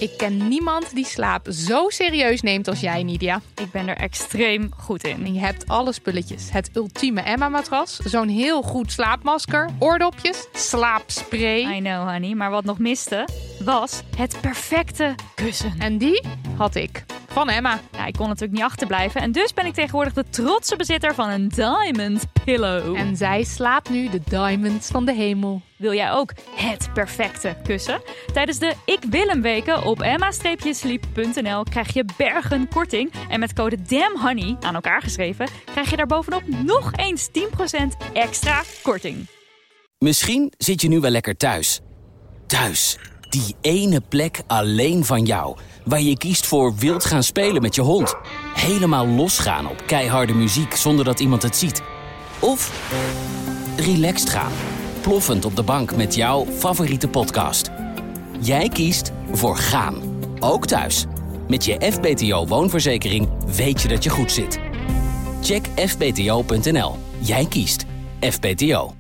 Ik ken niemand die slaap zo serieus neemt als jij, Nidia. Ik ben er extreem goed in. En je hebt alle spulletjes. Het ultieme Emma-matras, zo'n heel goed slaapmasker, oordopjes, slaapspray. I know, honey. Maar wat nog miste, was het perfecte kussen. En die had ik. Van Emma. Ja, ik kon natuurlijk niet achterblijven. En dus ben ik tegenwoordig de trotse bezitter van een Diamond Pillow. En zij slaapt nu de diamonds van de hemel. Wil jij ook het perfecte kussen? Tijdens de Ik Wil Hem weken op emma-sleep.nl krijg je bergen korting. En met code DAMNHONEY, aan elkaar geschreven, krijg je daar bovenop nog eens 10% extra korting. Misschien zit je nu wel lekker thuis. Thuis, die ene plek alleen van jou. Waar je kiest voor wild gaan spelen met je hond. Helemaal losgaan op keiharde muziek zonder dat iemand het ziet. Of relaxed gaan. Ploffend op de bank met jouw favoriete podcast. Jij kiest voor gaan. Ook thuis. Met je FBTO woonverzekering weet je dat je goed zit. Check fbto.nl. Jij kiest FBTO.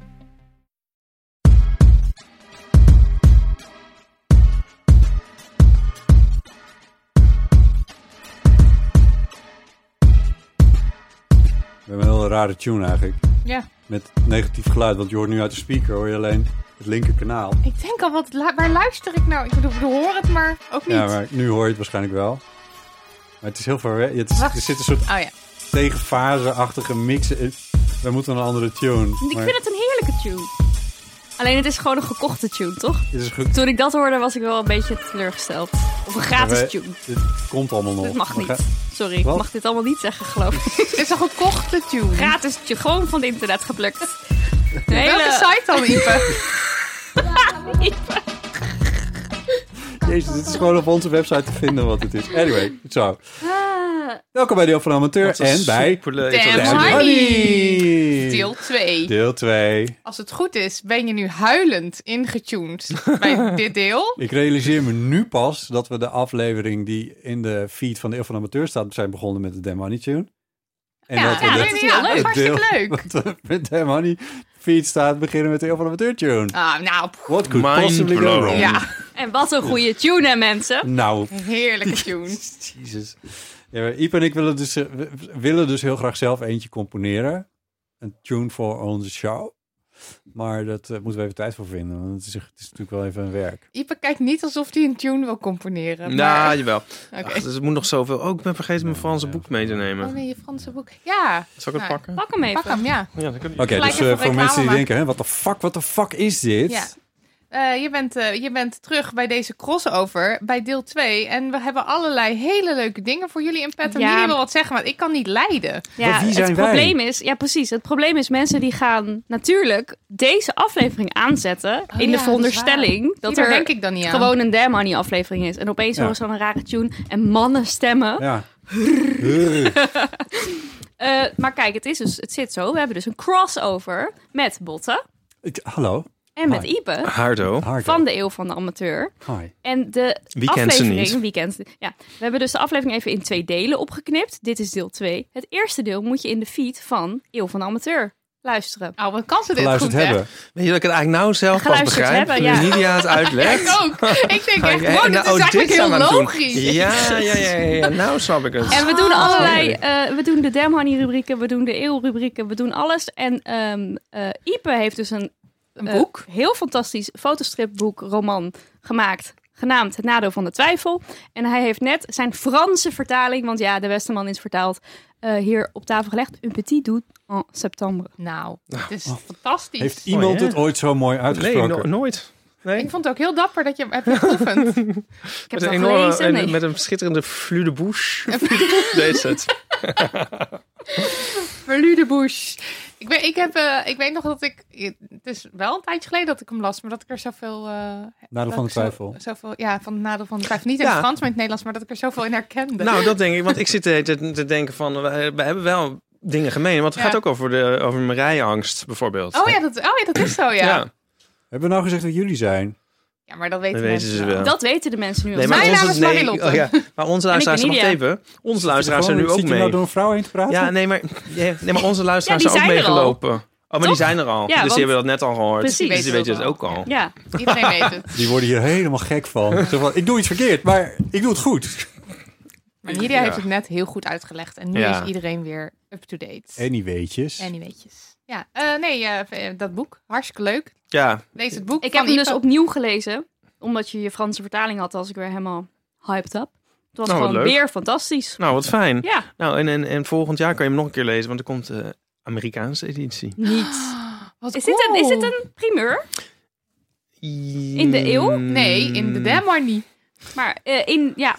We hebben een heel rare tune eigenlijk. Ja. Met negatief geluid, want je hoort nu uit de speaker hoor je alleen het linker kanaal. Ik denk al, waar luister ik nou? Ik bedoel, hoor het maar ook niet. Ja, maar nu hoor je het waarschijnlijk wel. Maar het is heel ver weg. Er zit een soort tegenfase-achtige mix in. We moeten een andere tune. Ik vind het een heerlijke tune. Alleen het is gewoon een gekochte tune, toch? Het is goed. Toen ik dat hoorde was ik wel een beetje teleurgesteld. Of een gratis tune. Dit komt allemaal nog. Dit mag niet. Sorry, ik mag dit allemaal niet zeggen, geloof ik. Het is een gekochte tune. Gratis tune, gewoon van het internet geplukt. Welke site dan, Ipe? Ipe. Jezus, dit is gewoon op onze website te vinden wat het is. Anyway, zo. Welkom bij Deel van Amateur en bij Damn Honey. Deel 2. Deel 2. Als het goed is, ben je nu huilend ingetuned bij dit deel. Ik realiseer me nu pas dat we de aflevering die in de feed van Deel van Amateur staat, zijn begonnen met de Damn Honey tune. En dat is hartstikke leuk. Wat met Damn Honey feed staat, beginnen met de Deel van Amateur tune. Nou. What could possibly go wrong? Ja. En wat een goede tune, hè, mensen. Nou. Heerlijke tune. Jezus. Ja, Iep en ik willen dus heel graag zelf eentje componeren. Een tune voor onze show. Maar dat moeten we even tijd voor vinden. Want het is natuurlijk wel even een werk. Ipe kijkt niet alsof hij een tune wil componeren. Nou, jawel. Okay. Ach, dus het moet nog zoveel. Oh, ik ben vergeten mijn Franse boek mee te nemen. Oh nee, je Franse boek. Ja. Zal ik het pakken? Pak hem even. Pak hem, ja. Oké, dus voor mensen die denken, wat de fuck is dit? Ja. Je bent terug bij deze crossover, bij deel 2. En we hebben allerlei hele leuke dingen voor jullie in petto. Ja. Jullie wil wat zeggen, maar ik kan niet leiden. Ja, wie zijn het wij? Probleem is, ja precies. Het probleem is, mensen die gaan natuurlijk deze aflevering aanzetten in de veronderstelling dat er denk ik dan niet gewoon een Damn Honey aflevering is. En opeens horen ze dan een rare tune en mannen stemmen. Ja. Maar kijk, het zit zo. We hebben dus een crossover met Botte. Hallo. En met Ipe. Hardo. Van de Eeuw van de Amateur. Hi. En de aflevering... We hebben dus de aflevering even in 2 delen opgeknipt. Dit is deel 2. Het eerste deel moet je in de feed van Eeuw van de Amateur luisteren. Oh, wat kan ze dit goed hebben? Weet je dat ik het eigenlijk nou zelf pas begrijp? Hebben, ja. Nidia het uitlegt. Ik ook. Ik denk echt, wow, dit is eigenlijk heel logisch. Ja, nou snap ik het. En we doen allerlei... we doen de Damn Honey rubrieken, we doen de Eeuw rubrieken, we doen alles. En Ipe heeft dus een boek. Heel fantastisch fotostripboek, roman gemaakt. Genaamd Het Nadeel van de Twijfel. En hij heeft net zijn Franse vertaling, want ja, de Westerman is vertaald, hier op tafel gelegd. Un petit doute en septembre. Nou, het is fantastisch. Heeft iemand het ooit zo mooi uitgesproken? Nee, nooit. Nee. Ik vond het ook heel dapper dat je hebt geoefend. Ik heb het al gelezen. Met een schitterende flux de bouche. Deze het. Flux de bouche. Ik weet nog dat het is wel een tijdje geleden dat ik hem las, maar dat ik er zoveel... Nadeel van de twijfel. Van het nadeel van de twijfel. Niet in het Frans, maar in het Nederlands, maar dat ik er zoveel in herkende. Nou, dat denk ik, want ik zit te denken van, we hebben wel dingen gemeen, want het gaat ook over mijn rijangst bijvoorbeeld. Oh ja, dat is zo, ja. Hebben we nou gezegd wie jullie zijn? Ja, maar dat weten mensen ze wel. Dat weten de mensen nu. Nee, Mijn naam is Marilotte. Maar onze luisteraars, wacht even. Onze luisteraars zijn nu ook mee. Zit je nou door een vrouw heen te praten? Ja, nee, maar onze luisteraars zijn ook meegelopen. maar die zijn er al. Ja, dus die hebben dat net al gehoord. Precies. Dus die weten het ook al. Ja. Iedereen weet het. Die worden hier helemaal gek van. Zo van, ik doe iets verkeerd, maar ik doe het goed. Maar Nidia heeft het net heel goed uitgelegd. En nu is iedereen weer up-to-date. Anyweetjes. Ja, dat boek. Hartstikke leuk. Ja. Lees het boek. Ik heb hem dus opnieuw gelezen. Omdat je Franse vertaling had, als ik weer helemaal hyped up. Het was gewoon weer fantastisch. Nou, wat fijn. Ja. Nou, en volgend jaar kan je hem nog een keer lezen, want er komt de Amerikaanse editie. Niet. Wat is dit een primeur? In de eeuw? Nee, in de Dam niet. Maar ja,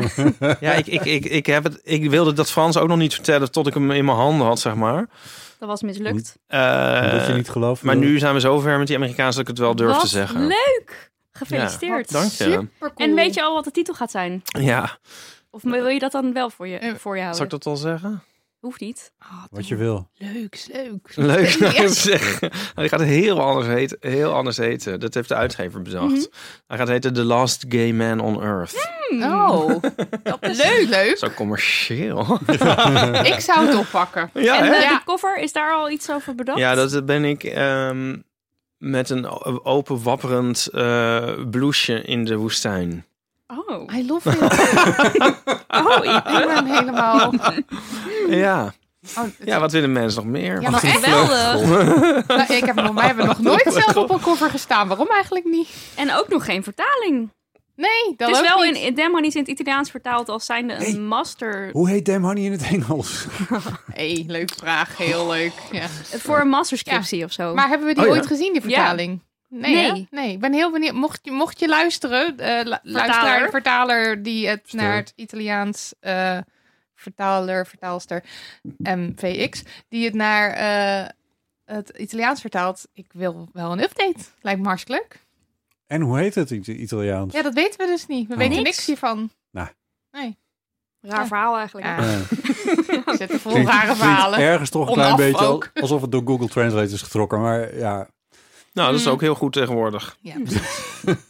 ik wilde dat Frans ook nog niet vertellen tot ik hem in mijn handen had, zeg maar. Dat was mislukt. Dat je niet gelooft. Maar nu zijn we zo ver met die Amerikaanse dat ik het wel durf te zeggen. Leuk! Gefeliciteerd. Dank je. Supercool. En weet je al wat de titel gaat zijn? Ja. Of wil je dat dan wel voor je houden? Zal ik dat al zeggen? Hoeft niet. Wat je wil. Leuk. Leuk. Hij gaat heel anders heten. Dat heeft de uitgever bedacht. Hij gaat heten The Last Gay Man on Earth. Oh, dat is leuk. Zo commercieel. Ik zou het oppakken. Ja, en de cover, is daar al iets over bedacht? Ja, dat ben ik met een open wapperend blouseje in de woestijn. Oh. I love it. Ik ben helemaal... Ja. Ja, wat willen mensen nog meer? Ja, maar echt geweldig. Wij hebben nog nooit zelf op een cover gestaan. Waarom eigenlijk niet? En ook nog geen vertaling. Nee, dat is ook wel niet. in Damn Honey is in het Italiaans vertaald als zijnde een master... Hoe heet Damn Honey in het Engels? Leuke vraag. Heel leuk. Ja. Voor een masterscriptie of zo. Maar hebben we die ooit gezien, die vertaling? Nee. Nee, ik ben heel benieuwd. Mocht je luisteren, luisteraar, vertaler die het naar het Italiaans... vertaalster MVX, die het naar het Italiaans vertaalt. Ik wil wel een update. Lijkt me hartstikke leuk. En hoe heet het in het Italiaans? Ja, dat weten we dus niet. We weten niks hiervan. Nou. Nee. Raar verhaal eigenlijk. Ja. We zitten vol rare verhalen. Ergens toch een klein beetje alsof het door Google Translate is getrokken. Maar ja. Nou, dat is ook heel goed tegenwoordig. Ja, precies.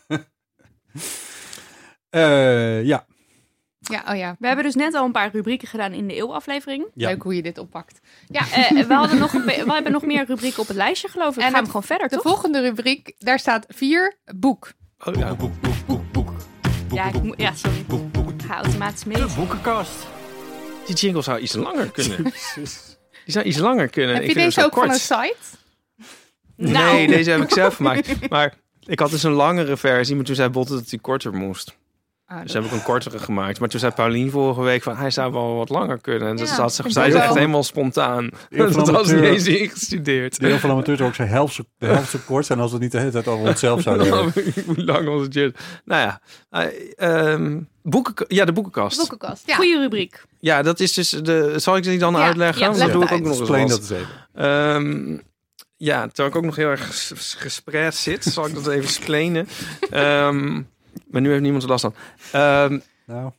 Ja. Ja. We hebben dus net al een paar rubrieken gedaan in de eeuwaflevering. Ja. Leuk hoe je dit oppakt. Ja. We hebben nog meer rubrieken op het lijstje, geloof ik. En gaan we gewoon verder, toch? De volgende rubriek, daar staat 4 boek. Oh ja. Boek. Ja, sorry. Ik ga automatisch mee. De boekenkast. Die jingle zou iets langer kunnen. Die zou iets langer kunnen. Heb je deze ook van een site? Nee, deze heb ik zelf gemaakt. Maar ik had dus een langere versie, maar toen zei Botte dat die korter moest. Dus heb ik een kortere gemaakt. Maar toen zei Paulien vorige week van... hij zou wel wat langer kunnen. En dat had ze gezegd echt helemaal spontaan. Dat was niet eens ingestudeerd. De heel veel amateurs ook zijn de helft zo kort zijn... als we het niet de hele tijd over onszelf zouden hebben. Hoe lang was het je? Nou ja. De boekenkast. Boekenkast, ja. Goeie rubriek. Ja, dat is dus zal ik die dan uitleggen? Ja, dat doe ik ook nog eens. Dat eens even. Ja, terwijl ik ook nog heel erg gespreid zit... zal ik dat even explainen. Maar nu heeft niemand er last van. Nou.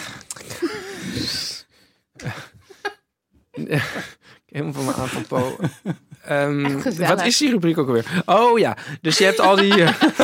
Helemaal van mijn apropos. Wat is die rubriek ook alweer? Oh ja, dus je hebt al die...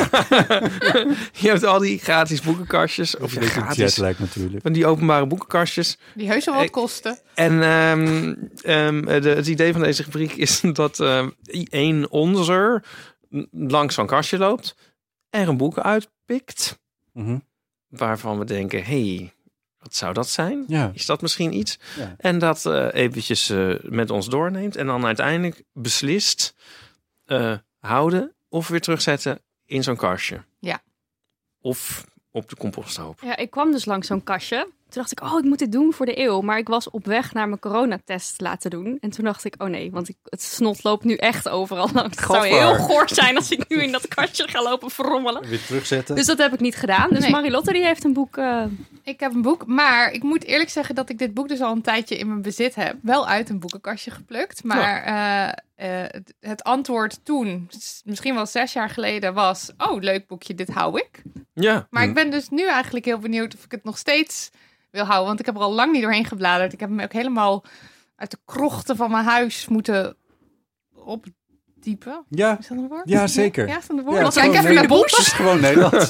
je hebt al die gratis boekenkastjes. Of gratis. Jetlag natuurlijk. Van die openbare boekenkastjes. Die heus wel wat kosten. En het idee van deze rubriek is dat één onzer langs zo'n kastje loopt... en een boek uitpikt... waarvan we denken, hey, wat zou dat zijn? Ja. Is dat misschien iets? Ja. En dat eventjes met ons doorneemt. En dan uiteindelijk beslist houden of weer terugzetten in zo'n kastje. Ja. Of op de composthoop. Ja, ik kwam dus langs zo'n kastje. Toen dacht ik, ik moet dit doen voor de eeuw. Maar ik was op weg naar mijn coronatest laten doen. En toen dacht ik, nee, want het snot loopt nu echt overal langs. Het zou heel goor zijn als ik nu in dat kastje ga lopen verrommelen. Weer terugzetten. Dus dat heb ik niet gedaan. Dus Marilotte die heeft een boek... Ik heb een boek, maar ik moet eerlijk zeggen dat ik dit boek dus al een tijdje in mijn bezit heb. Wel uit een boekenkastje geplukt. Maar het antwoord toen, misschien wel 6 jaar geleden, was... leuk boekje, dit hou ik. Ja. Maar ik ben dus nu eigenlijk heel benieuwd of ik het nog steeds wil houden. Want ik heb er al lang niet doorheen gebladerd. Ik heb hem ook helemaal uit de krochten van mijn huis moeten opdiepen. Ja. Is dat een woord? Ja, zeker. Ja, is dat een woord? Ja, Kijk even naar Botte. Het is gewoon Nederlands.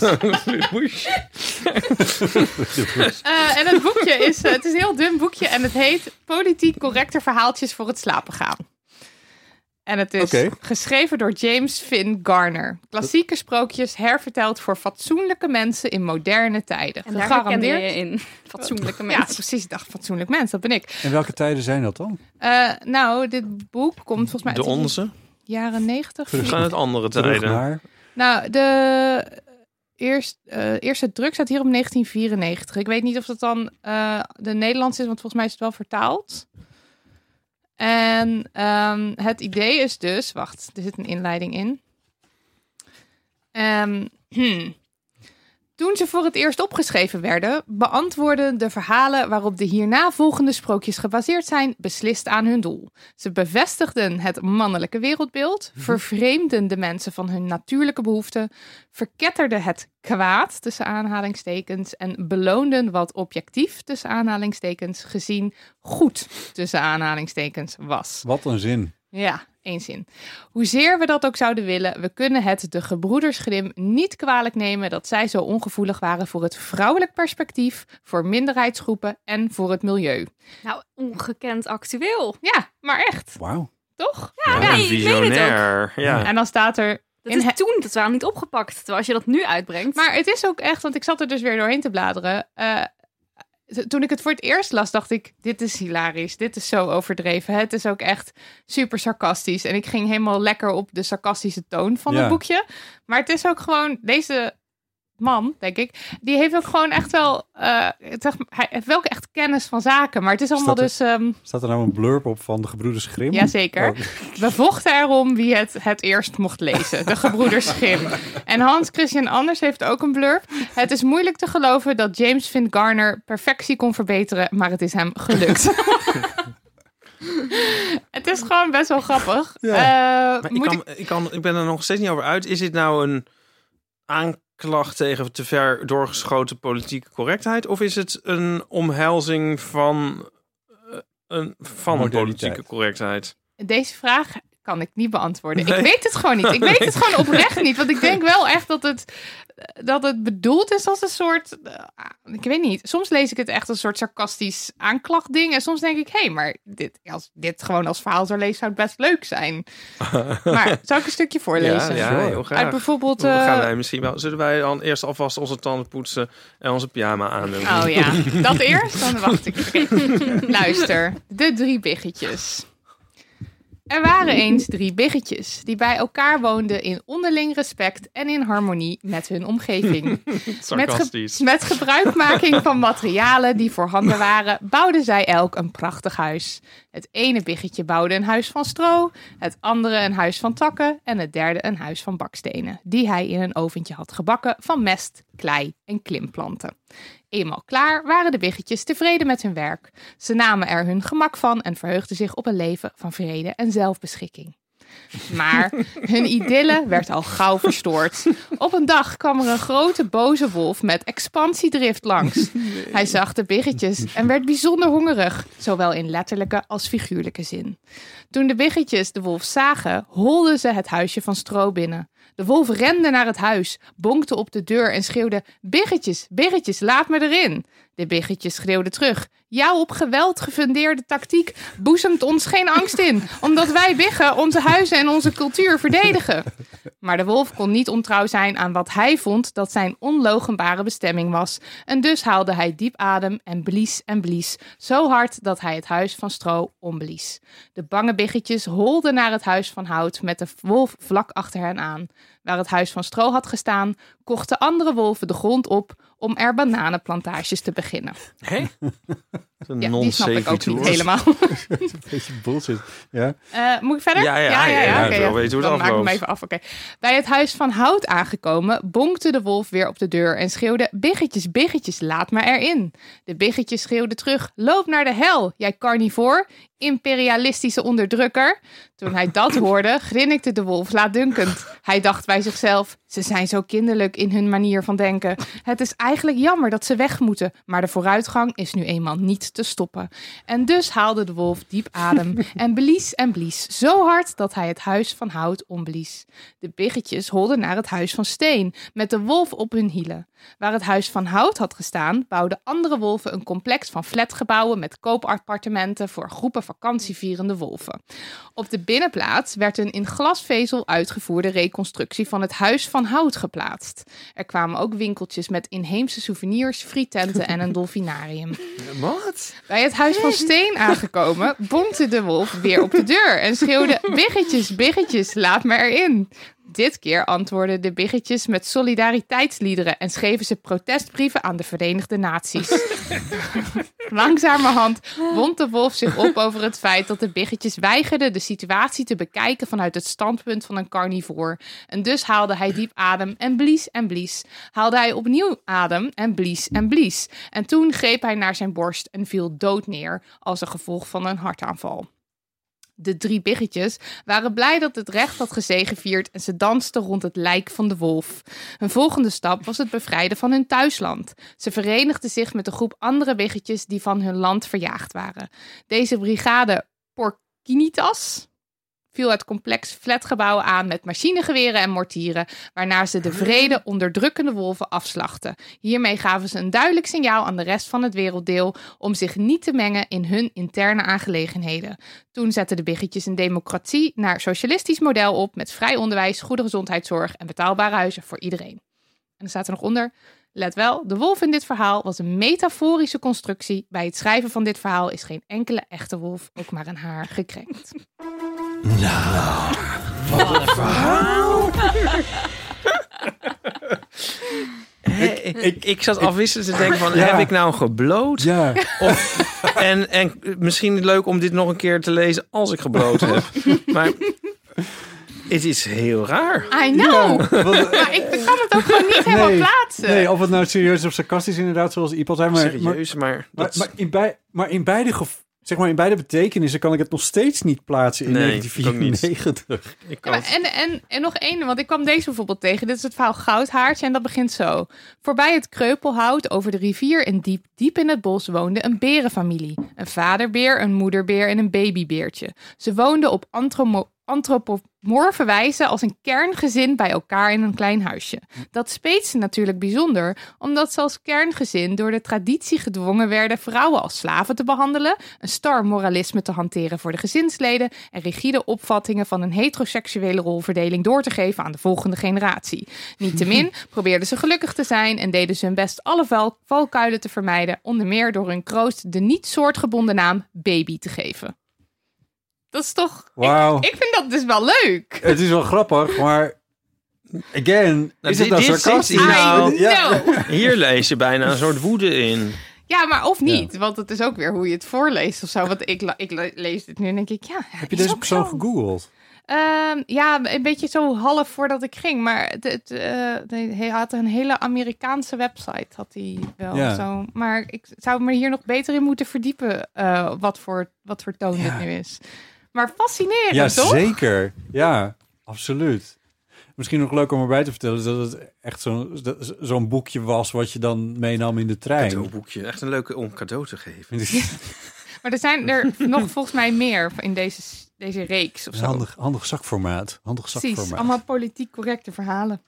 En het boekje is... het is een heel dun boekje en het heet Politiek correcte verhaaltjes voor het slapen gaan. En het is geschreven door James Finn Garner. Klassieke sprookjes herverteld voor fatsoenlijke mensen in moderne tijden. En daar herkende je in. Fatsoenlijke mensen. Ja, precies. Ik dacht, fatsoenlijk mens, dat ben ik. En welke tijden zijn dat dan? Dit boek komt volgens mij de onze? Jaren 90. Terug aan het andere tijden. Naar... Nou, de eerste druk staat hier op 1994. Ik weet niet of dat dan de Nederlands is, want volgens mij is het wel vertaald. En het idee is dus... Wacht, er zit een inleiding in. Toen ze voor het eerst opgeschreven werden, beantwoordden de verhalen waarop de hierna volgende sprookjes gebaseerd zijn beslist aan hun doel. Ze bevestigden het mannelijke wereldbeeld, vervreemden de mensen van hun natuurlijke behoeften, verketterden het kwaad tussen aanhalingstekens en beloonden wat objectief tussen aanhalingstekens gezien goed tussen aanhalingstekens was. Wat een zin. Ja, één zin. Hoezeer we dat ook zouden willen, we kunnen het de gebroeders Grimm niet kwalijk nemen dat zij zo ongevoelig waren voor het vrouwelijk perspectief, voor minderheidsgroepen en voor het milieu. Nou, ongekend actueel. Ja, maar echt. Wauw. Toch? Ja, nee, ik weet het ook. Ja. En dan staat er... Dat waren niet opgepakt. Terwijl als je dat nu uitbrengt... Maar het is ook echt, want ik zat er dus weer doorheen te bladeren. Toen ik het voor het eerst las, dacht ik, dit is hilarisch. Dit is zo overdreven. Het is ook echt super sarcastisch. En ik ging helemaal lekker op de sarcastische toon van het boekje. Maar het is ook gewoon, deze man, denk ik, die heeft ook gewoon echt wel, hij heeft wel echt kennis van zaken. Maar het is allemaal Staat er nou een blurb op van de gebroeders Grimm? Jazeker. Oh. We vochten erom wie het eerst mocht lezen. De gebroeders Grimm. En Hans Christian Anders heeft ook een blurb. Het is moeilijk te geloven dat James Finn Garner perfectie kon verbeteren, maar het is hem gelukt. Het is gewoon best wel grappig. Ja. Ik ben er nog steeds niet over uit. Is dit nou een aanklacht tegen te ver doorgeschoten politieke correctheid? Of is het een omhelzing van politieke correctheid? Deze vraag kan ik niet beantwoorden. Nee. Ik weet het gewoon niet. Ik weet het gewoon oprecht niet. Want ik denk wel echt dat het bedoeld is als een soort... ik weet niet. Soms lees ik het echt als een soort sarcastisch aanklachtding. En soms denk ik, maar als dit gewoon als verhaal zou lezen, zou het best leuk zijn. Maar zou ik een stukje voorlezen? Ja, heel graag. Uit bijvoorbeeld... gaan wij misschien wel... Zullen wij dan eerst alvast onze tanden poetsen en onze pyjama aandoen? Oh ja, dat eerst? Dan wacht ik. Okay. Luister, de 3 biggetjes. Er waren eens 3 biggetjes die bij elkaar woonden in onderling respect en in harmonie met hun omgeving. Met gebruikmaking van materialen die voorhanden waren, bouwden zij elk een prachtig huis. Het ene biggetje bouwde een huis van stro, het andere een huis van takken en het derde een huis van bakstenen, die hij in een oventje had gebakken van mest, klei en klimplanten. Eenmaal klaar waren de biggetjes tevreden met hun werk. Ze namen er hun gemak van en verheugden zich op een leven van vrede en zelfbeschikking. Maar hun idylle werd al gauw verstoord. Op een dag kwam er een grote boze wolf met expansiedrift langs. Hij zag de biggetjes en werd bijzonder hongerig, zowel in letterlijke als figuurlijke zin. Toen de biggetjes de wolf zagen, holden ze het huisje van stro binnen. De wolf rende naar het huis, bonkte op de deur en schreeuwde: Biggetjes, biggetjes, laat me erin. De biggetjes schreeuwden terug: jouw op geweld gefundeerde tactiek boezemt ons geen angst in, omdat wij biggen onze huizen en onze cultuur verdedigen. Maar de wolf kon niet ontrouw zijn aan wat hij vond dat zijn onloochenbare bestemming was. En dus haalde hij diep adem en blies, zo hard dat hij het huis van stro omblies. De bange biggetjes holden naar het huis van hout met de wolf vlak achter hen aan. Waar het huis van stro had gestaan, kochten andere wolven de grond op om er bananenplantages te beginnen. Hé? Ja, die snap ik ook niet helemaal. Een beetje bullshit. Ja. Moet ik verder? Ja. Okay, wel weten hoe dan het maak ik hem even af. Okay. Bij het huis van hout aangekomen, bonkte de wolf weer op de deur en schreeuwde: Biggetjes, biggetjes, laat me erin. De biggetjes schreeuwden terug: loop naar de hel, jij carnivoor, imperialistische onderdrukker. Toen hij dat hoorde, grinnikte de wolf laatdunkend. Hij dacht bij zichzelf: Ze zijn zo kinderlijk in hun manier van denken. Het is eigenlijk jammer dat ze weg moeten, maar de vooruitgang is nu eenmaal niet te stoppen. En dus haalde de wolf diep adem en blies zo hard dat hij het huis van hout omblies. De biggetjes holden naar het huis van steen, met de wolf op hun hielen. Waar het huis van hout had gestaan, bouwden andere wolven een complex van flatgebouwen met koopappartementen voor groepen vakantievierende wolven. Op de binnenplaats werd een in glasvezel uitgevoerde reconstructie van het huis van hout geplaatst. Er kwamen ook winkeltjes met inheemse souvenirs, frietenten en een dolfinarium. Wat? Bij het huis van steen aangekomen, bonkte de wolf weer op de deur en schreeuwde: biggetjes, biggetjes, laat me erin. Dit keer antwoordden de biggetjes met solidariteitsliederen en schreven ze protestbrieven aan de Verenigde Naties. Langzamerhand wond de wolf zich op over het feit dat de biggetjes weigerden de situatie te bekijken vanuit het standpunt van een carnivoor. En dus haalde hij diep adem en blies. Haalde hij opnieuw adem en blies. En toen greep hij naar zijn borst en viel dood neer als een gevolg van een hartaanval. De 3 biggetjes waren blij dat het recht had gezegevierd en ze dansten rond het lijk van de wolf. Hun volgende stap was het bevrijden van hun thuisland. Ze verenigden zich met een groep andere biggetjes die van hun land verjaagd waren. Deze brigade Porcinitas viel het complex flatgebouwen aan met machinegeweren en mortieren, waarna ze de wrede, onderdrukkende wolven afslachten. Hiermee gaven ze een duidelijk signaal aan de rest van het werelddeel om zich niet te mengen in hun interne aangelegenheden. Toen zetten de biggetjes een democratie naar socialistisch model op met vrij onderwijs, goede gezondheidszorg en betaalbare huizen voor iedereen. En er staat er nog onder: let wel, de wolf in dit verhaal was een metaforische constructie. Bij het schrijven van dit verhaal is geen enkele echte wolf ook maar een haar gekrenkt. Nou, wat een verhaal. Ik zat afwisselend te denken van, heb ik nou gebloot? Ja. En misschien leuk om dit nog een keer te lezen als ik gebloot heb. Maar het is heel raar. I know. Ja, maar ik kan het ook gewoon niet helemaal plaatsen. Nee, of het nou serieus of sarcastisch inderdaad, zoals Iep al zei. Serieus, maar in beide betekenissen kan ik het nog steeds niet plaatsen in 1994. En nog één, want ik kwam deze bijvoorbeeld tegen. Dit is het verhaal Goudhaartje en dat begint zo. Voorbij het kreupelhout over de rivier en diep in het bos woonde een berenfamilie. Een vaderbeer, een moederbeer en een babybeertje. Ze woonden op antropomorfe wijze als een kerngezin bij elkaar in een klein huisje. Dat speet ze natuurlijk bijzonder, omdat ze als kerngezin door de traditie gedwongen werden vrouwen als slaven te behandelen, een star moralisme te hanteren voor de gezinsleden en rigide opvattingen van een heteroseksuele rolverdeling door te geven aan de volgende generatie. Niettemin probeerden ze gelukkig te zijn en deden ze hun best alle valkuilen te vermijden, onder meer door hun kroost de niet soortgebonden naam Baby te geven. Dat is toch... Wow. Ik vind dat dus wel leuk. Het is wel grappig, maar... Again, is het nou sarcastisch? Hier lees je bijna een soort woede in. Ja, maar of niet. Want het is ook weer hoe je het voorleest of zo. Want ik lees dit nu en denk ik, ja... Heb je deze persoon gegoogeld? Ja, een beetje zo half voordat ik ging. Maar hij had een hele Amerikaanse website, had hij wel. Ja. Zo. Maar ik zou me hier nog beter in moeten verdiepen wat voor toon dit nu is. Maar fascinerend, ja, toch? Zeker. Ja, absoluut. Misschien nog leuk om erbij te vertellen dat het echt zo'n boekje was wat je dan meenam in de trein. Zo'n boekje, echt een leuke om cadeau te geven. Maar er zijn er nog volgens mij meer in deze reeks of zo. Handig zakformaat. Precies, allemaal politiek correcte verhalen.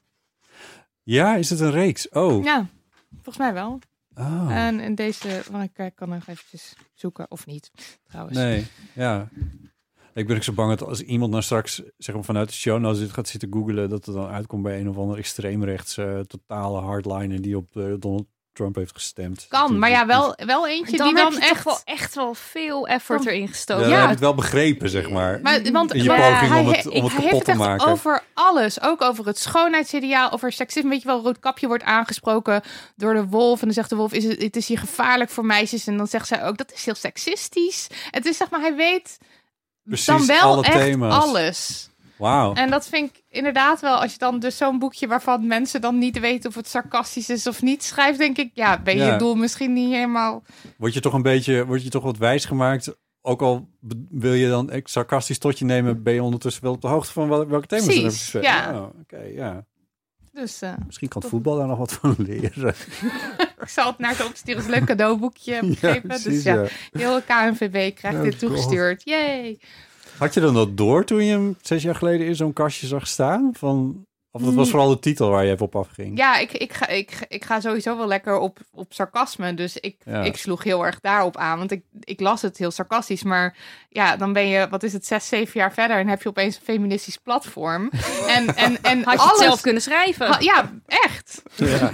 Ja, is het een reeks? Oh. Ja, volgens mij wel. Oh. En deze, ik kan nog eventjes zoeken of niet, trouwens. Nee, ja. Ik ben ook zo bang dat als iemand nou straks zeg maar, vanuit de show nou gaat zitten googlen, dat er dan uitkomt bij een of andere extreemrechts totale hardliner die op Donald Trump heeft gestemd. Kan, maar ja, wel eentje dan die dan heb je toch echt wel veel effort erin gestoken. Ja, heb het wel begrepen, zeg maar. Want in je poging om het kapot te maken. Hij heeft het echt over alles. Ook over het schoonheidsideaal, over seksisme. Weet je wel, Roodkapje wordt aangesproken door de wolf. En dan zegt de wolf, het is hier gevaarlijk voor meisjes. En dan zegt zij ook, dat is heel seksistisch. Het is zeg maar, hij weet precies, dan wel echt thema's. alles. Wauw. En dat vind ik inderdaad wel, als je dan dus zo'n boekje waarvan mensen dan niet weten of het sarcastisch is of niet schrijft, denk ik, ja, ben je het doel misschien niet helemaal... Word je toch wat wijs gemaakt? Ook al wil je dan sarcastisch tot je nemen, ben je ondertussen wel op de hoogte van welke thema's er hebben. Ja. Oh, okay, ja. Dus, Misschien kan het voetbal daar nog wat van leren. ik zal het naar ze opsturen. Het is een leuk cadeauboekje begrepen. Precies, dus heel KNVB krijgt dit toegestuurd. Yay! Had je dan dat door toen je hem 6 jaar geleden in zo'n kastje zag staan? Of dat was vooral de titel waar je even op afging? Ja, ik ga sowieso wel lekker op sarcasme. Dus ik sloeg heel erg daarop aan. Want ik las het heel sarcastisch. Maar ja, dan ben je, 6, 7 jaar verder... en heb je opeens een feministisch platform. En had je het zelf kunnen schrijven? Ja, echt. Ja.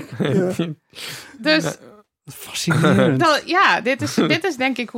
Dus... Fascinerend. Dit is denk ik hoe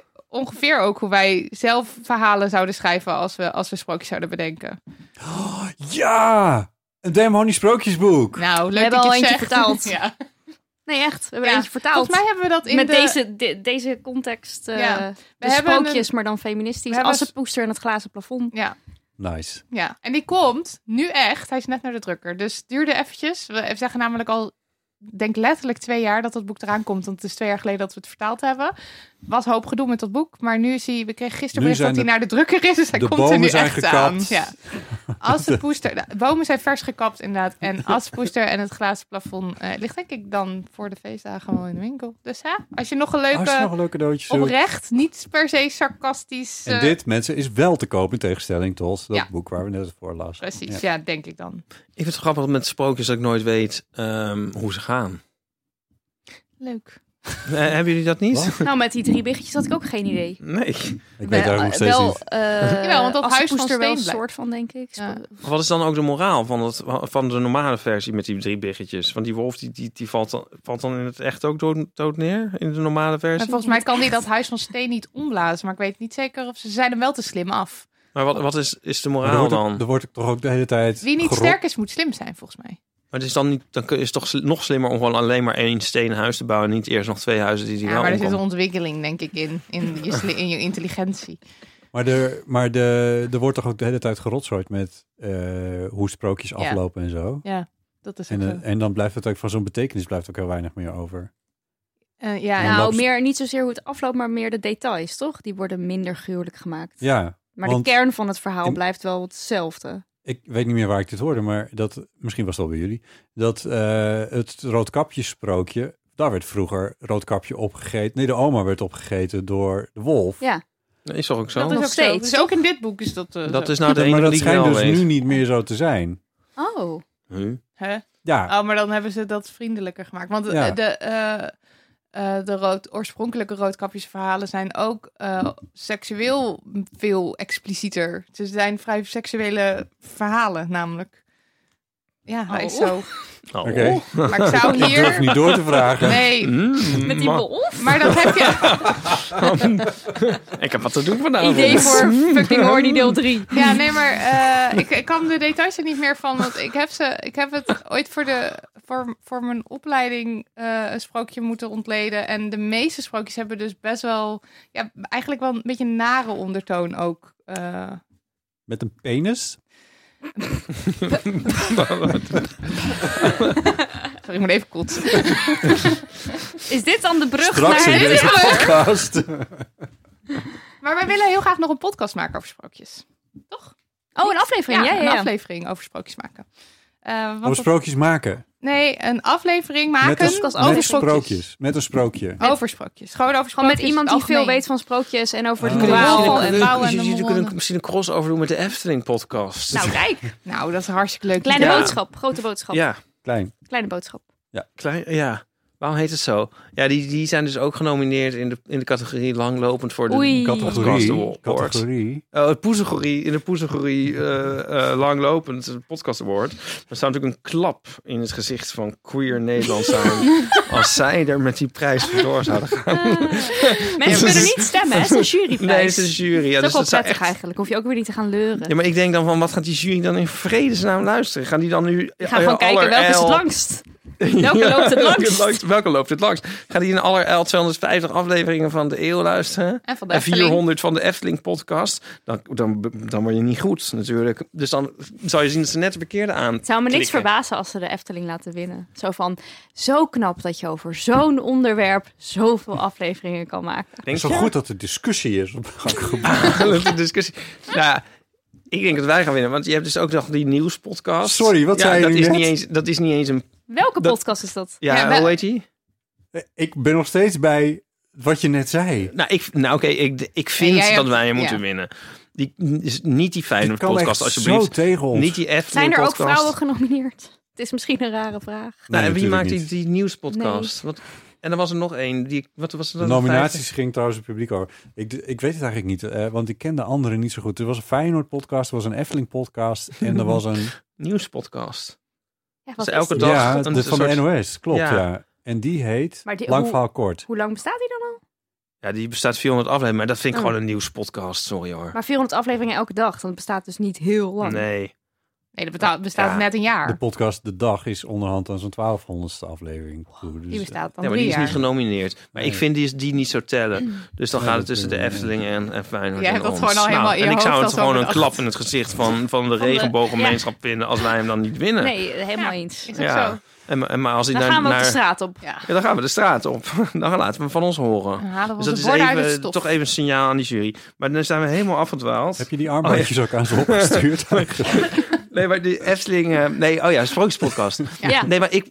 wij zelf verhalen zouden schrijven als we sprookjes zouden bedenken. Oh, ja! Een Demon sprookjesboek. Nou, leuk we hebben dat al je het eentje zegt. vertaald. Ja. Nee, echt. We hebben eentje vertaald. Volgens mij hebben we dat in met deze context. We hebben sprookjes, maar dan feministisch. Assenpoester en het glazen plafond. Ja. Nice. Ja, en die komt nu echt. Hij is net naar de drukker. Dus het duurde eventjes. We zeggen namelijk al... denk letterlijk 2 jaar dat het boek eraan komt. Want het is 2 jaar geleden dat we het vertaald hebben. Was hoop gedoe met dat boek. Maar nu we kregen gisteren bericht dat hij naar de drukker is. Dus hij komt er nu echt gekapt. aan. Ja. Assenpoester. De bomen zijn vers gekapt inderdaad. En Assenpoester en het glazen plafond ligt denk ik dan voor de feestdagen wel in de winkel. Dus als je nog een leuke cadeautje zoekt. Oprecht, niet per se sarcastisch. En dit, mensen, is wel te koop in tegenstelling tot dat boek waar we net voor lazen. Precies, ja, denk ik dan. Ik vind het grappig met sprookjes dat ik nooit weet hoe ze gaan. Leuk. Hebben jullie dat niet? Wat? Nou, met die 3 biggetjes had ik ook geen idee. Nee. Ik weet daar nog steeds niet. Jawel, want dat huis van Steen wel een soort van, denk ik. Ja. Wat is dan ook de moraal van de normale versie met die 3 biggetjes? Want die wolf die valt dan in het echt ook dood neer in de normale versie? En volgens mij kan die dat huis van Steen niet omblazen. Maar ik weet niet zeker of ze zijn er wel te slim af. Maar wat is de moraal dan? Er wordt toch ook de hele tijd... Wie niet sterk is, moet slim zijn, volgens mij. Maar het is dan niet, dan is het toch nog slimmer om gewoon alleen maar 1 stenen huis te bouwen en niet eerst nog 2 huizen die wel maar er zit omkomen. een ontwikkeling, denk ik, in je intelligentie. Maar er wordt toch ook de hele tijd gerotzooid met hoe sprookjes aflopen en zo. Ja, dat is en dan blijft het ook van zo'n betekenis blijft ook heel weinig meer over. Meer niet zozeer hoe het afloopt, maar meer de details, toch? Die worden minder gruwelijk gemaakt. Ja. Maar de kern van het verhaal blijft wel hetzelfde. Ik weet niet meer waar ik dit hoorde, maar misschien was het al bij jullie. Dat het Roodkapjesprookje, daar werd vroeger Roodkapje opgegeten. Nee, de oma werd opgegeten door de wolf. Ja. Dat is toch ook zo? Dat is ook steeds. zo. Dus ook in dit boek is dat dat zo. is nou de enige maar dat die ik schijnt wel dus weet. nu niet meer zo te zijn. Oh. Huh? Ja. Oh, maar dan hebben ze dat vriendelijker gemaakt. Want de oorspronkelijke Roodkapjesverhalen zijn ook seksueel veel explicieter. Ze zijn vrij seksuele verhalen, namelijk. Ja, dat is zo. Oh. Oké. Maar ik zou Ik durf hier... niet door te vragen. Nee, Met die wolf? maar dat heb je... Ik heb wat te doen vanavond. Idee voor fucking Horny deel 3. Ja, nee, maar ik kan de details er niet meer van. Want ik heb het ooit voor mijn opleiding een sprookje moeten ontleden. En de meeste sprookjes hebben dus best wel... Ja, eigenlijk wel een beetje een nare ondertoon ook. Met een penis? Sorry, ik moet even kotsen. Is dit dan de brug Straks naar in deze podcast. Maar wij willen heel graag nog een podcast maken over sprookjes. Toch? Oh, een aflevering. Ja. Een aflevering over sprookjes maken. Over sprookjes maken. Nee, een aflevering maken Met over sprookjes. Met een sprookje. Over sprookjes. Gewoon over Gewoon sprookjes. met iemand die algemeen. veel weet van sprookjes en over de Oh. moraal en bouwen en de Jullie moron. kunnen misschien een crossover doen met de Efteling podcast. Nou, kijk. Nou, dat is een hartstikke leuk. Kleine idee. boodschap, grote boodschap. Ja, Klein. Kleine boodschap. ja. Waarom heet het zo? Ja, die zijn dus ook genomineerd in de categorie langlopend voor de Oei. Podcast Award. Categorie. In de poezegorie langlopend Podcast Award. Er zou natuurlijk een klap in het gezicht van queer Nederland zijn als zij er met die prijs vandoor zouden gaan. Mensen kunnen niet stemmen, hè? Het is een juryprijs. Nee, het is een jury. Ja, Dat is ook wel dus zou prettig eigenlijk. Hoef je ook weer niet te gaan leuren. Ja, maar ik denk dan van, wat gaat die jury dan in vredesnaam luisteren? Gaan die dan nu... We gaan gewoon kijken welke is het langst. Welke loopt het langst? Welke loopt het langst? Gaan die in allerijl 250 afleveringen van de eeuw luisteren? En van de En Efteling. 400 van de Efteling podcast? Dan word je niet goed natuurlijk. Dus dan zou je zien dat ze net de verkeerde aan. Het zou me niks klikken. verbazen als ze de Efteling laten winnen. Zo knap dat je over zo'n onderwerp zoveel afleveringen kan maken. Het Denk is zo je? goed dat er discussie is op gang gebracht. De discussie. Nou, Ik denk dat wij gaan winnen, want je hebt dus ook nog die nieuwspodcast. Sorry, wat zei je net? Dat is niet eens een... Welke podcast is dat? Ja, hoe heet die? Ik ben nog steeds bij wat je net zei. Ik vind dat wij hem moeten winnen. Die is niet die Feyenoord podcast, alsjeblieft. Zo tegen ons. Niet die Efteling Zijn er ook podcast. vrouwen genomineerd? Het is misschien een rare vraag. Nou, en wie maakt niet. die nieuwspodcast? Nee. En er was er nog één. Wat was er dan? De nominaties ging trouwens het publiek over. Ik weet het eigenlijk niet, want ik ken de anderen niet zo goed. Er was een Feyenoord podcast, er was een Efteling podcast en er was een nieuwspodcast. Ja, dus elke dag. Ja, van de NOS, klopt, ja. En die heet Lang Verhaal Kort. Hoe lang bestaat die dan al? Ja, die bestaat 400 afleveringen, maar dat vind ik gewoon een nieuwspodcast, sorry hoor. Maar 400 afleveringen elke dag, dan bestaat dus niet heel lang. Nee, dat bestaat net een jaar. De podcast De Dag is onderhand aan zo'n 1200ste aflevering. Dus, die bestaat dan maar die is jaar. niet genomineerd. Maar ik vind die niet zo tellen. Dus dan gaat het tussen de Efteling en Feyenoord. Jij hebt dat gewoon al helemaal in je en ik hoofd zou het gewoon een bedacht. klap in het gezicht van de regenbooggemeenschap vinden als wij hem dan niet winnen. Nee, helemaal eens. Is ook zo. Maar als dan gaan we de straat op. Ja, dan gaan we de straat op. Dan laten we van ons horen. Dan halen we dus dat is toch even een signaal aan die jury. Maar dan zijn we helemaal afgedwaald. Heb je die armbandjes ook aan ze opgestuurd? Nee, maar die Efteling... Sprookjespodcast. Ja. Nee, maar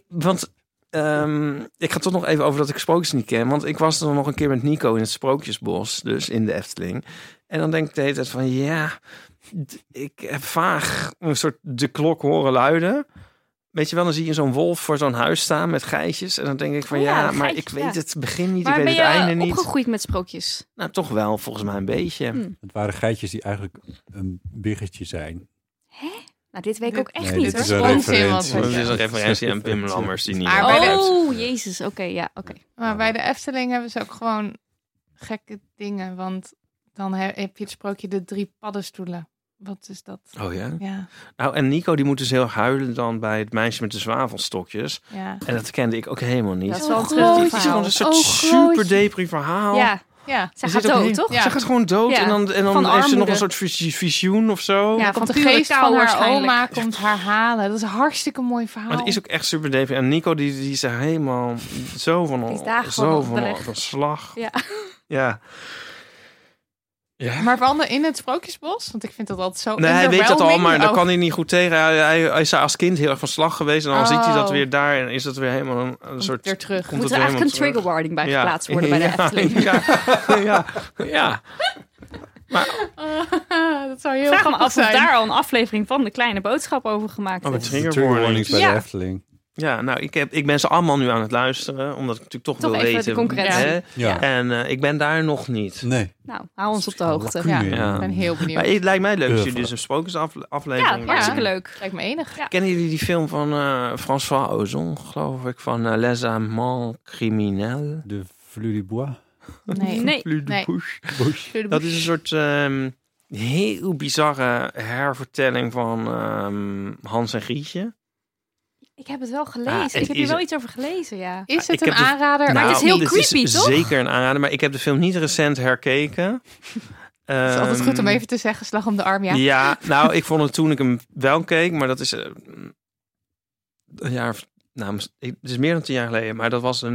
ik ga toch nog even over dat ik Sprookjes niet ken. Want ik was er nog een keer met Nico in het Sprookjesbos. Dus in de Efteling. En dan denk ik de hele tijd van... Ja, ik heb vaag een soort de klok horen luiden. Weet je wel, dan zie je zo'n wolf voor zo'n huis staan met geitjes. En dan denk ik van maar ik weet het begin niet, ik weet het einde niet. Ben je opgegroeid met sprookjes? Nou, toch wel, volgens mij een beetje. Het waren geitjes die eigenlijk een biggetje zijn. Hè? Nou, dit weet ik ook echt niet. niet. Dit is een referentie. Het is een referentie aan Pim Lammers die niet... Jezus, oké. Maar bij de Efteling hebben ze ook gewoon gekke dingen. Want dan heb je het sprookje de 3 paddenstoelen. Wat is dat? Oh ja? Ja. Nou, en Nico die moet dus heel huilen dan bij het meisje met de zwavelstokjes. Ja. En dat kende ik ook helemaal niet. Dat is wel een treurig Het is gewoon een soort super depri verhaal. Ja, ze gaat dood, toch? Ze gaat gewoon dood en dan heeft ze nog een soort visioen of zo. Ja, van de geest van haar oma komt haar halen. Dat is een hartstikke mooi verhaal. Maar het is ook echt super depri. En Nico die is er helemaal zo van slag. Ja. Ja. Maar wel in het Sprookjesbos? Want ik vind dat altijd zo... Nee, hij weet dat al, maar daar kan hij niet goed tegen. Hij is als kind heel erg van slag geweest. En dan ziet hij dat weer daar. En is dat weer helemaal een soort... Weer terug. Moet er eigenlijk een trigger warning bij geplaatst worden bij de Efteling. Ja. Maar, dat zou heel vraag me af of zijn. daar al een aflevering van De Kleine Boodschap over gemaakt is. Trigger warnings bij de Efteling. Ja, nou, ik ben ze allemaal nu aan het luisteren, omdat ik natuurlijk toch wil weten. De concurrentie. Ja. En ik ben daar nog niet. Nee. Nou, hou ons op de hoogte. Ja, ik ben heel benieuwd. Maar het lijkt mij leuk als jullie dus een sprookjesaflevering... Ja, hartstikke leuk. Lijkt me enig. Ja. Kennen jullie die film van François Ozon, geloof ik, van Les Amants Criminels? De Fleur du Bois. Nee. Fleur du Bush. Dat is een soort heel bizarre hervertelling van Hans en Grietje. Ik heb het wel gelezen. Ik heb hier wel iets over gelezen, ja. Is het een aanrader? Maar het is heel creepy, is toch? Zeker een aanrader, maar ik heb de film niet recent herkeken. Het is altijd goed om even te zeggen, slag om de arm, ja. Ja, nou, ik vond het toen ik hem wel keek, maar dat is een jaar... Nou, het is meer dan 10 jaar geleden, maar dat was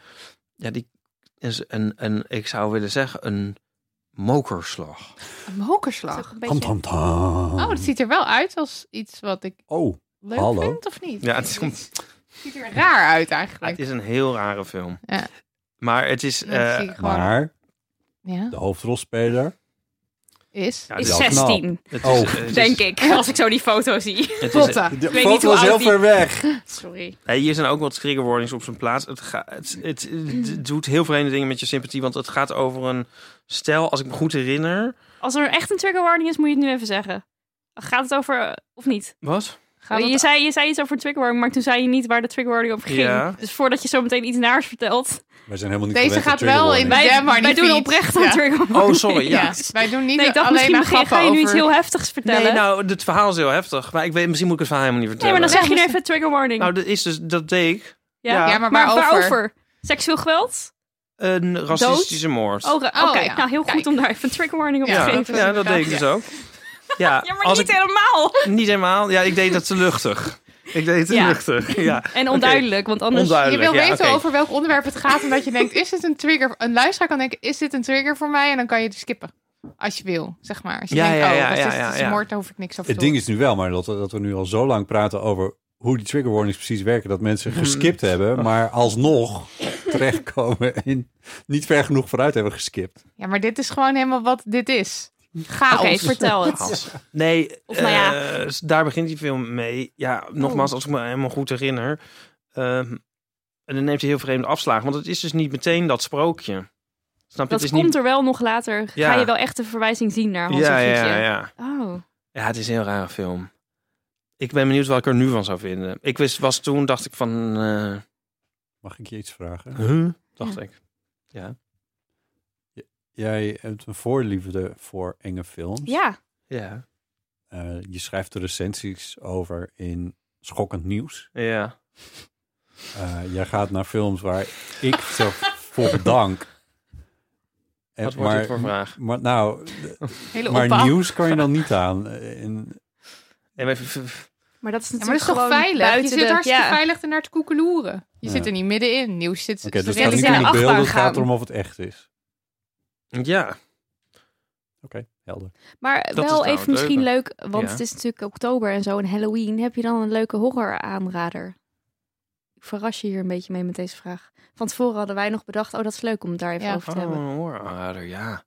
ik zou willen zeggen, een mokerslag. Een mokerslag? Beetje... dat ziet er wel uit als iets wat ik leuk vind, of niet? Ja, het ziet er raar uit eigenlijk. Het is een heel rare film. Ja. Maar het is... maar de hoofdrolspeler is 16. Denk ik, als ik zo die foto zie. De foto is heel ver weg. Sorry. Hier zijn ook wat trigger warnings op zijn plaats. Het doet heel vreemde dingen met je sympathie, want het gaat over een stel, als ik me goed herinner... Als er echt een trigger warning is, moet je het nu even zeggen. Gaat het over, of niet? Wat? Je zei iets over een trigger warning, maar toen zei je niet waar de trigger warning over ging. Ja. Dus voordat je zo meteen iets naars vertelt... Wij zijn helemaal niet Deze gaat wel in de Wij doen oprecht een trigger warning. Oh, sorry, ja. Wij doen niet ik dacht, alleen maar grappen ga je nu over... iets heel heftigs vertellen. Nee, nou, het verhaal is heel heftig. Maar misschien moet ik het verhaal helemaal niet vertellen. Nee, maar dan zeg je nu even trigger warning. Nou, dat deed ik. Ja, maar waarover? Seksueel geweld? Een racistische moord. Oké. Ja. Nou, heel goed om daar even een trigger warning op te geven. Ja, dat deed ik dus ook. Ja, maar niet helemaal. Niet helemaal. Ja, ik deed het te luchtig. Luchtig. Ja. En onduidelijk, want anders... Je wil weten over welk onderwerp het gaat, omdat je denkt, is dit een trigger? Een luisteraar kan denken, is dit een trigger voor mij? En dan kan je het skippen. Als je wil, zeg maar. Als je Ja, denkt, ja, het is een moord, daar hoef ik niks over te Het ding is nu wel, maar dat we nu al zo lang praten over hoe die trigger warnings precies werken, dat mensen geskipt hebben, maar alsnog terechtkomen en niet ver genoeg vooruit hebben geskipt. Ja, maar dit is gewoon helemaal wat dit is. Chaos. Oké, vertel het. Nee, Of nou ja. daar begint die film mee. Ja, nogmaals, als ik me helemaal goed herinner. En dan neemt hij heel vreemde afslagen. Want het is dus niet meteen dat sprookje. Snap je? Dat het is komt niet... er wel nog later. Ja. Ga je wel echt een verwijzing zien naar Hans Ja, en Grietje? ja. Oh. Ja, het is een heel rare film. Ik ben benieuwd wat ik er nu van zou vinden. Dacht ik van... Mag ik je iets vragen? Dacht ik. Ja. Jij hebt een voorliefde voor enge films. Ja. Ja. Je schrijft er recensies over in Schokkend Nieuws. Ja. Jij gaat naar films waar ik zo voor bedank. Wat wordt dit voor vraag? Maar nou, Hele maar opbouw. nieuws kan je dan niet aan. Maar dat is Ja, maar natuurlijk dat is toch gewoon veilig? Je buiten zit de... hartstikke ja. veilig ernaar te koekeloeren. Je Ja. zit er niet middenin. Nieuws zit... Oké, dus ze het gaat willen niet in om de de beelden, achtbaan het gaat gaan. erom of het echt is. Ja. Oké, helder. Maar Dat is wel nou even het misschien leuke. leuk, want Ja. het is natuurlijk oktober en zo en Halloween. Heb je dan een leuke horror aanrader? Ik verras je hier een beetje mee met deze vraag. Van tevoren hadden wij nog bedacht, dat is leuk om het daar even over te hebben. Oh, horror, ja.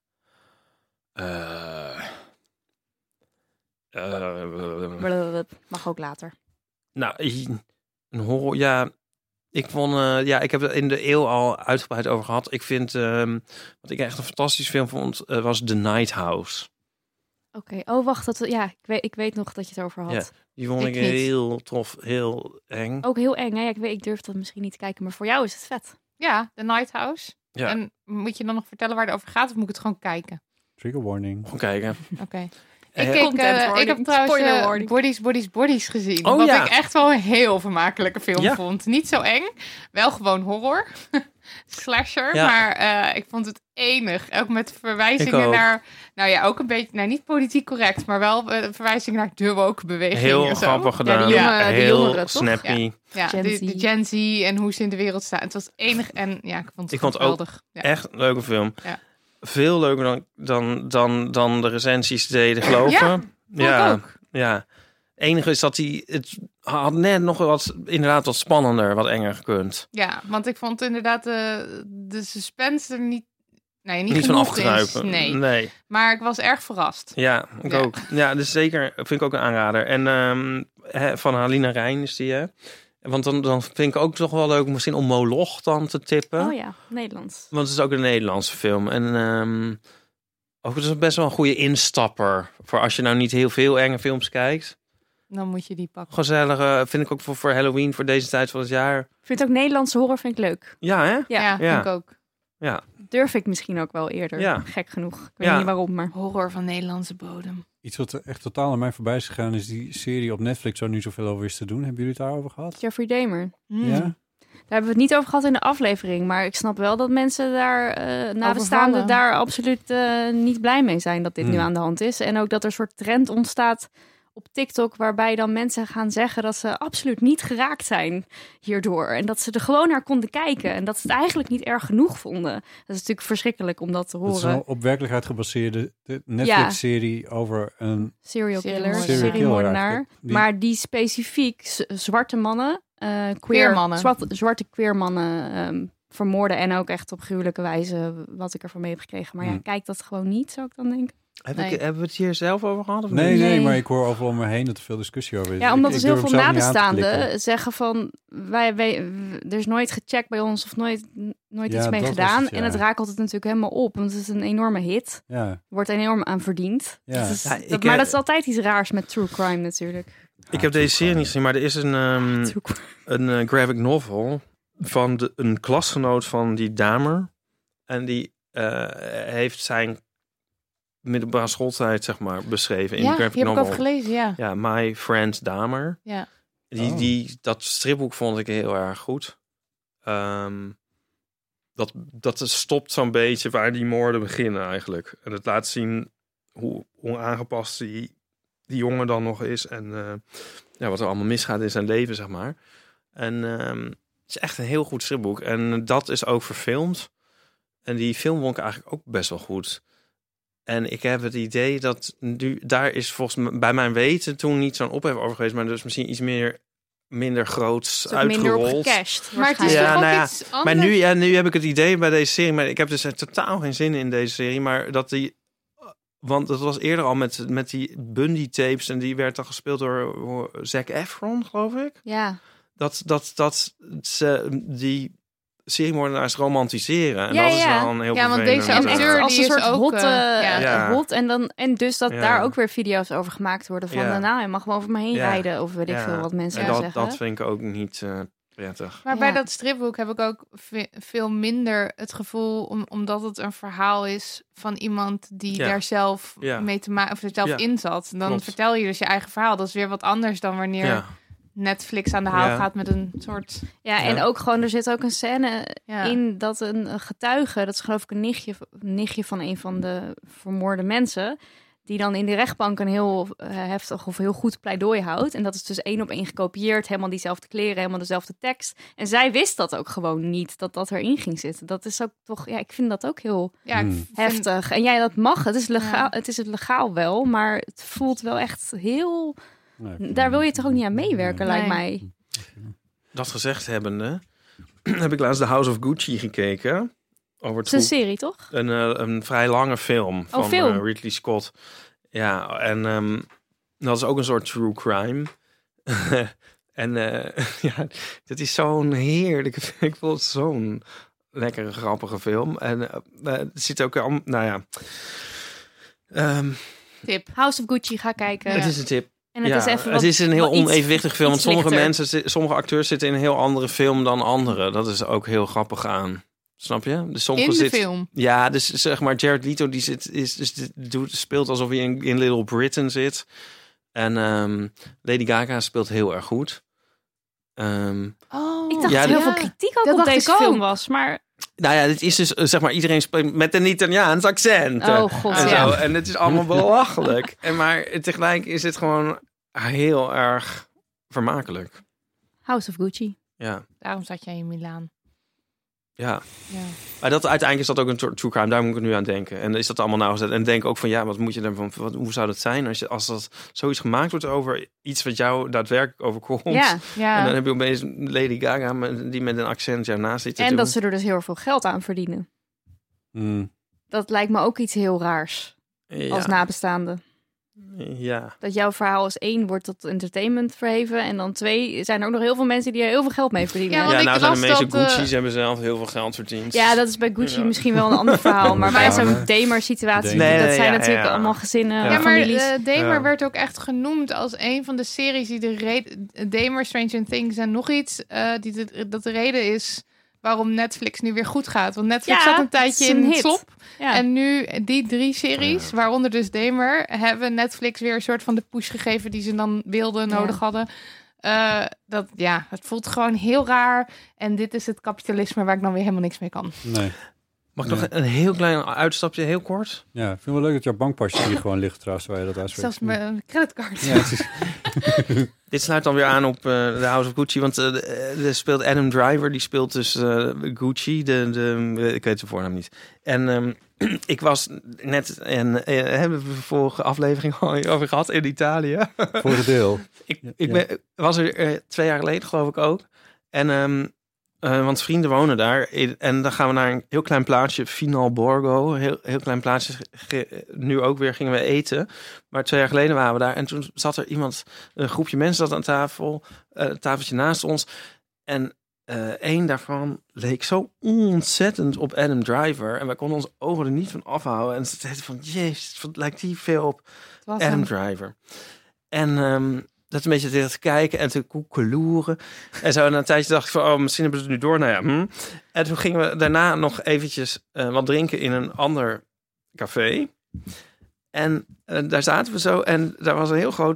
Mag ook later. Nou, een horror, ja. Ik heb het in de eeuw al uitgebreid over gehad. Ik vind, wat ik echt een fantastisch film vond, was The Night House. Oké. Oh, wacht. Ik weet nog dat je het over had. Ja. Die vond ik Ik niet. heel tof, heel eng. Ook heel eng, hè? Ja, ik durf dat misschien niet te kijken, maar voor jou is het vet. Ja, The Night House. Ja. En moet je dan nog vertellen waar het over gaat of moet ik het gewoon kijken? Trigger warning. Gewoon kijken. Oké. Eh, Ik heb trouwens Spoiler warning. Bodies gezien. Oh, wat ja. ik echt wel een heel vermakelijke film Ja. vond. Niet zo eng. Wel gewoon horror. Slasher. Ja. Maar ik vond het enig. Ook met Ik verwijzingen ook. naar... Nou ja, ook een beetje... Nou, niet politiek correct. Maar wel verwijzingen naar de woke beweging. Heel en zo. grappig gedaan. die jongen- die heel jongeren, toch? snappy. Ja, Gen de Z. Gen Z en hoe ze in de wereld staan. Het was enig en ja, ik vond het Ik vond gewoon ook geweldig. Ja. Echt een leuke film. Ja. Veel leuker dan de recensies deden geloven. Ja, vond ik ook. Ja. Enige is dat het had net nog wat spannender, wat enger gekund. Ja, want ik vond inderdaad de suspense er niet van Niet van genoeg af te kruipen. is. Nee. Nee. Maar ik was erg verrast. Ja, ik Ja. ook. Ja, dus zeker vind ik ook een aanrader. En van Halina Rijn is die, hè? Want dan vind ik ook toch wel leuk misschien om Moloch dan te tippen. Oh ja, Nederlands. Want het is ook een Nederlandse film. En ook het is best wel een goede instapper. Voor als je nou niet heel veel enge films kijkt. Dan moet je die pakken. Gezellige, vind ik ook voor Halloween, voor deze tijd van het jaar. Ik vind ook Nederlandse horror vind ik leuk. Ja, hè? Ja, Ja. vind ik ook. Ja. Durf ik misschien ook wel eerder. Ja. Gek genoeg. Ik weet Ja. niet waarom, maar... Horror van Nederlandse bodem. Iets wat er echt totaal aan mij voorbij is gegaan is die serie op Netflix waar nu zoveel over is te doen. Hebben jullie het daarover gehad? Jeffrey Dahmer. Ja? Daar hebben we het niet over gehad in de aflevering. Maar ik snap wel dat mensen daar, nabestaanden, Overvallen. daar absoluut niet blij mee zijn dat dit nu aan de hand is. En ook dat er een soort trend ontstaat op TikTok, waarbij dan mensen gaan zeggen dat ze absoluut niet geraakt zijn hierdoor. En dat ze er gewoon naar konden kijken. En dat ze het eigenlijk niet erg genoeg vonden. Dat is natuurlijk verschrikkelijk om dat te Dat is horen. een op werkelijkheid gebaseerde Netflix-serie over een Serial killer, Serial killer seriemoordenaar. eigenlijk. Die- Maar die specifiek zwarte mannen, Queermannen. zwarte queermannen vermoorden. En ook echt op gruwelijke wijze, wat ik ervan mee heb gekregen. Maar ja, kijk dat gewoon niet, zou ik dan denken. Nee. Hebben we het hier zelf over gehad? Of Nee, niet? nee, Nee. maar ik hoor overal om me heen dat er veel discussie over is. Ja, omdat Ik dus heel durf veel hem zelf niet aan te nabestaanden klikken. zeggen van... er is nooit gecheckt bij ons of nooit Ja, iets mee dat was gedaan. het, ja. En het rakelt het natuurlijk helemaal op. Want het is een enorme hit. Ja, Er wordt enorm aan verdiend. Ja. Dat is, Ja, maar dat is altijd iets raars met true crime natuurlijk. Ik heb deze serie niet gezien, maar er is True crime. een graphic novel van een klasgenoot van die Dahmer. En die heeft zijn middelbare schooltijd, zeg maar, beschreven in Ja, de graphic die heb ik novel. over gelezen, ja. Ja, My Friend Dahmer. Ja. Dat stripboek vond ik heel erg goed. Dat stopt zo'n beetje waar die moorden beginnen eigenlijk. En het laat zien hoe aangepast die jongen dan nog is. En wat er allemaal misgaat in zijn leven, zeg maar. En het is echt een heel goed stripboek. En dat is ook verfilmd. En die film vond ik eigenlijk ook best wel goed. En ik heb het idee dat nu... Daar is volgens mij bij mijn weten toen niet zo'n ophef over geweest. Maar dus misschien iets minder groots uitgerold. Minder opgecashed. Maar het is toch ook iets anders? Maar nu heb ik het idee bij deze serie... Maar ik heb dus totaal geen zin in deze serie. Maar dat die... Want dat was eerder al met die Bundy-tapes... en die werd dan gespeeld door Zac Efron, geloof ik. Ja. Dat ze die seriemoordenaars romantiseren. En Ja, dat is ja. wel een heel Ja, want vervelend. deze acteur Als die een is soort ook, hot. En dus dat Ja. daar ook weer video's over gemaakt worden. Van Ja. hij mag gewoon over me heen Ja. rijden. Of weet ik veel wat mensen en zeggen. dat vind ik ook niet prettig. Maar Ja. bij dat stripboek heb ik ook veel minder het gevoel... omdat het een verhaal is van iemand die daar zelf mee te maken... of er zelf in zat. Dan vertel je dus je eigen verhaal. Dat is weer wat anders dan wanneer... Netflix aan de haal gaat met een soort... Ja, en ook gewoon, er zit ook een scène in dat een getuige, dat is geloof ik een nichtje van een van de vermoorde mensen, die dan in de rechtbank een heel heftig of heel goed pleidooi houdt. En dat is dus 1 op 1 gekopieerd, helemaal diezelfde kleren, helemaal dezelfde tekst. En zij wist dat ook gewoon niet, dat erin ging zitten. Dat is ook toch, ik vind dat ook heel heftig. En dat mag, het is legaal, het is legaal wel, maar het voelt wel echt heel... Nee, daar wil je toch ook niet aan meewerken, lijkt mij. Dat gezegd hebbende, heb ik laatst The House of Gucci gekeken. Het is een serie, toch? Een vrij lange film van Ridley Scott. Ja, en dat is ook een soort true crime. En dat is zo'n heerlijke... Ik vond het zo'n lekkere, grappige film. En het zit ook al... Tip. House of Gucci, ga kijken. Het is een tip. En het is een heel onevenwichtig film. Want sommige acteurs zitten in een heel andere film dan anderen. Dat is ook heel grappig aan. Snap je? Dus film? Ja, dus zeg maar Jared Leto die speelt alsof hij in Little Britain zit. En Lady Gaga speelt heel erg goed. Ik dacht dat heel veel kritiek ook op deze film was, maar... Nou ja, dit is dus, zeg maar, iedereen spreekt met een Italiaans accent. Oh god, en zo. En het is allemaal belachelijk. Maar tegelijk is het gewoon heel erg vermakelijk. House of Gucci. Ja. Daarom zat jij in Milaan. Ja. Maar uiteindelijk is dat ook een true crime. Daar moet ik nu aan denken. En is dat allemaal nauwgezet. En denk ook van, wat moet je ervan... Hoe zou dat zijn als dat zoiets gemaakt wordt over iets wat jou daadwerkelijk overkomt? Ja. En dan heb je opeens Lady Gaga die met een accent jou naast zit te doen. En dat ze er dus heel veel geld aan verdienen. Dat lijkt me ook iets heel raars. Als nabestaande. Ja. Dat jouw verhaal als 1 wordt tot entertainment verheven. En dan 2 zijn er ook nog heel veel mensen die er heel veel geld mee verdienen. Ja, nou zijn de meeste Gucci's hebben zelf heel veel geld verdiend. Ja, dat is bij Gucci misschien wel een ander verhaal. Maar bij zo'n Damer-situatie, dat zijn natuurlijk allemaal gezinnen, families. Maar Damer werd ook echt genoemd als een van de series die Damer, Stranger Things en nog iets, dat de reden is waarom Netflix nu weer goed gaat. Want Netflix zat een tijdje in het slop. Ja. En nu die 3 series, waaronder dus Damer, hebben Netflix weer een soort van de push gegeven die ze dan nodig hadden. Het voelt gewoon heel raar. En dit is het kapitalisme waar ik dan weer helemaal niks mee kan. Nee. Mag ik nog een heel klein uitstapje, heel kort? Ja, ik vind het wel leuk dat jouw bankpasje hier gewoon ligt trouwens, waar je dat uitspreekt. Zelfs mijn creditcard. Ja, Dit sluit dan weer aan op The House of Gucci, want er speelt Adam Driver, die speelt dus Gucci, ik weet zijn voornaam niet. En ik was net, hebben we de vorige aflevering al over gehad in Italië. Vorige deel. Ik was er 2 jaar geleden, geloof ik ook. En want vrienden wonen daar. En dan gaan we naar een heel klein plaatsje, Finalborgo. Heel klein plaatsje. Nu ook weer gingen we eten. Maar 2 jaar geleden waren we daar. En toen zat er een groepje mensen zat aan tafel. Tafeltje naast ons. En één daarvan leek zo ontzettend op Adam Driver. En wij konden onze ogen er niet van afhouden. En ze zeiden van, jezus, wat lijkt die veel op Adam Driver. En dat een beetje te kijken en te koekeloeren. En zo, en een tijdje dacht ik van, misschien hebben ze het nu door. Nou ja, En toen gingen we daarna nog eventjes wat drinken in een ander café. En daar zaten we zo. En daar was een heel groot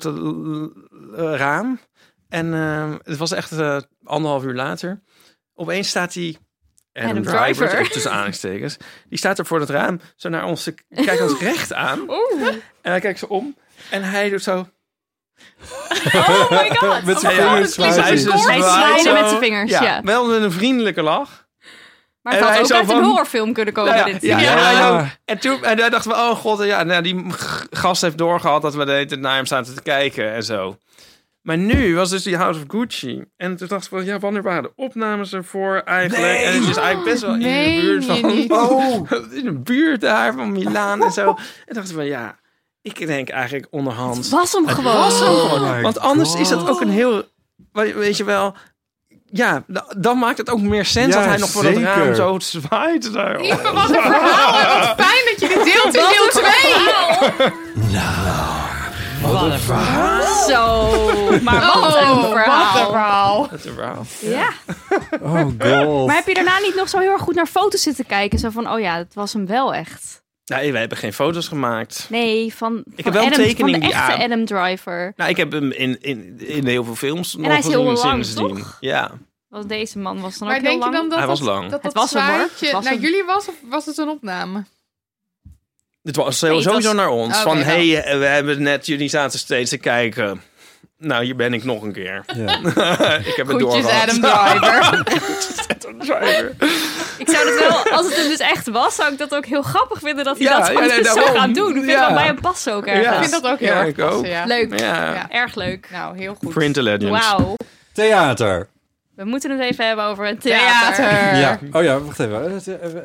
raam. En het was echt 1,5 uur later. Opeens staat die Adam Driver, tussen aanhalingstekens. Die staat er voor het raam, zo naar ons, kijkt ons recht aan. En hij kijkt zo om. En hij doet zo... Oh my god. Met zijn vingers hij zwaaide met zijn vingers. Ja, wel met een vriendelijke lach. Maar het had ook uit een horrorfilm kunnen komen. Dit. En daar dachten we, oh god, die gast heeft doorgehad dat we de hele tijd naar hem zaten te kijken en zo. Maar nu was dus die House of Gucci. En toen dacht ik, wanneer waren de opnames ervoor eigenlijk? Nee. En het is eigenlijk best wel in de buurt van... in de buurt daar van Milaan en zo. En dacht ik van, ik denk eigenlijk onderhand... Het was hem gewoon. Want anders is dat ook een heel... Weet je wel... Ja, dan maakt het ook meer sens dat hij nog voor het raam zo zwaait. Ipe, wat een verhaal. Wat fijn dat je dit deelt in deel 2. Nou, wat een verhaal. Zo, maar wat een verhaal. Wat een verhaal. Ja. Oh god. Maar heb je daarna niet nog zo heel erg goed naar foto's zitten kijken? Zo van, het was hem wel echt. Nee, wij hebben geen foto's gemaakt. Nee, ik heb wel een tekening van de echte die Adam Driver. Nou, ik heb hem in heel veel films en hij is heel lang, gezien. Toch? Ja. Want deze man was dan maar ook heel lang. Maar denk je dan hij was lang. Dat het was zwaardje naar jullie was of was het een opname? Het was sowieso naar ons. Okay, we hebben net, jullie zaten steeds te kijken. Nou, hier ben ik nog een keer. Ja. Ik heb het doorgehad. Adam Driver. Ik zou het wel, als het hem dus echt was, zou ik dat ook heel grappig vinden dat hij dat zou gaan doen. Ik vind dat bij hem passen ook erg. Ik vind dat ook heel erg passen, ja. Leuk. Ja. Erg leuk. Nou, heel goed. Print Legends. Wauw. Theater. We moeten het even hebben over het theater. Ja. Oh ja, wacht even.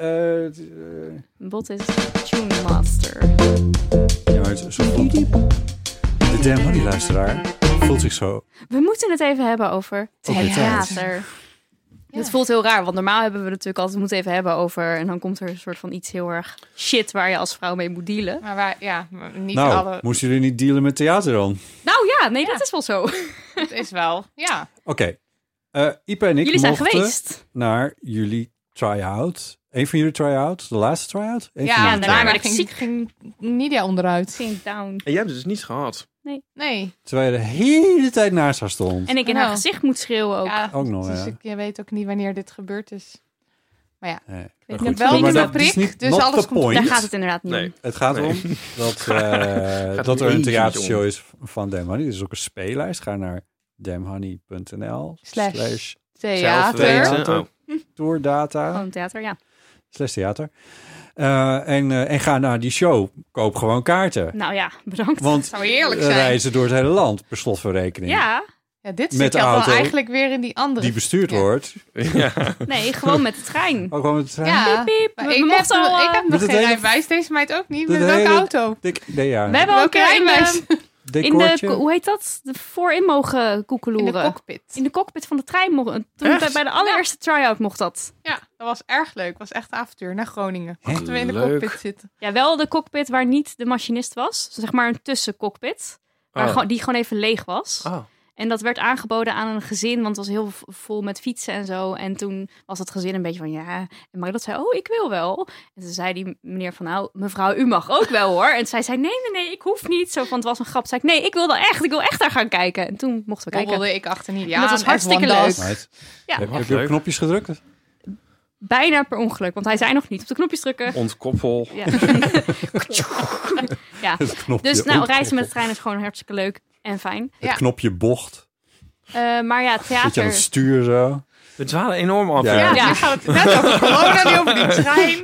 Bot is Tune Master. Ja, maar het is zo vlot. De Damn Honey luisteraar voelt zich zo. We moeten het even hebben over theater. Ja. Het voelt heel raar, want normaal hebben we natuurlijk altijd moeten even hebben over... en dan komt er een soort van iets heel erg shit waar je als vrouw mee moet dealen. Maar niet alle... moesten jullie niet dealen met theater dan? Nou ja, dat is wel zo. Het is wel, ja. Oké. Ipe en ik jullie zijn mochten geweest naar jullie try-out. Een van jullie try-outs? De laatste try-out? Ja, maar ging Nidia onderuit. Ging down. En jij hebt het dus niet gehad? Nee. Terwijl je de hele tijd naast haar stond. En ik in haar gezicht moet schreeuwen ook. Ja, ook nog, dus je weet ook niet wanneer dit gebeurd is. Maar ja, ik heb wel een prik, dus alles komt... Daar gaat het inderdaad niet om. Het gaat om dat er een theatershow is van Damn Honey. Dus ook een speellijst. Ga naar damnhoney.nl /theater. Tourdata. Gewoon theater, ja. /theater. En ga naar die show. Koop gewoon kaarten. Nou ja, bedankt. Want zou heerlijk zijn. Reizen door het hele land, per slot van rekening. Ja. Ja, dit zit dan eigenlijk weer in die andere... Die bestuurd wordt. Ja. Nee, gewoon met de trein. Oh, gewoon met de trein? Ja. Piep, piep. Ik heb nog geen rijbewijs. Deze meid ook niet. Met welke auto? We hebben ook rijbewijs. In de, hoe heet dat? De voorin mogen koekeloeren. In de cockpit. In de cockpit van de trein mogen. Toen bij de allereerste try-out mocht dat. Ja, dat was erg leuk. Was echt avontuur. Naar Groningen. Mochten we in de cockpit zitten. Ja, wel de cockpit waar niet de machinist was. Zeg maar een tussencockpit. Die gewoon even leeg was. Oh. En dat werd aangeboden aan een gezin, want het was heel vol met fietsen en zo. En toen was het gezin een beetje van, ja. En Marilot zei, ik wil wel. En toen zei die meneer van, nou, mevrouw, u mag ook wel hoor. En zij zei, nee, ik hoef niet. Zo van, het was een grap. Zei ik, nee, ik wil echt daar gaan kijken. En toen mochten we kijken. Hobbelde ik achter niet. Ja, dat was hartstikke leuk. Ja. Heb je op knopjes gedrukt? Bijna per ongeluk, want hij zei nog niet op de knopjes drukken. Ontkoppel. Ja. Ja. Dus nou, reizen met de trein is gewoon hartstikke leuk en fijn. Het knopje bocht. Maar ja, theater... Zit je aan het stuur zo? We dwalen enorm af. Ja, nu gaat het net over corona, niet over die trein.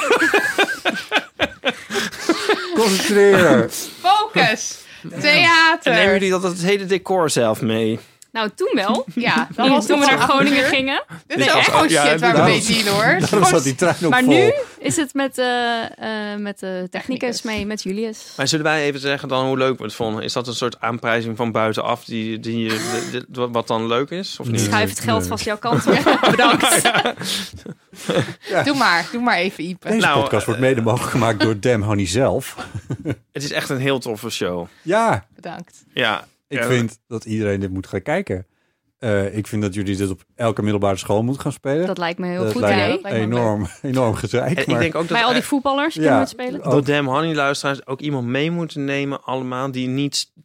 Concentreer. Focus. Theater. En nemen jullie dat het hele decor zelf mee? Nou, toen wel. Ja, dat was toen we naar Groningen gingen. Dit is echt gewoon shit waar we mee dealen, hoor. Daarom zat die trein ook maar vol. nu is het met de technicus mee, met Julius. Maar zullen wij even zeggen dan hoe leuk we het vonden? Is dat een soort aanprijzing van buitenaf wat dan leuk is? Of niet? Schuif het geld vast jouw kant op. Bedankt. Ja. Doe maar even, Ipe. Deze podcast wordt mede mogelijk gemaakt door Damn Honey zelf. Het is echt een heel toffe show. Ja. Bedankt. Ja. Ik vind dat iedereen dit moet gaan kijken. Ik vind dat jullie dit op elke middelbare school moeten gaan spelen. Dat lijkt me heel goed. Enorm gezeik. Ik denk ook dat bij al die voetballers kunnen we het spelen. Dat Damn Honey luisteraars ook iemand mee moeten nemen allemaal die niet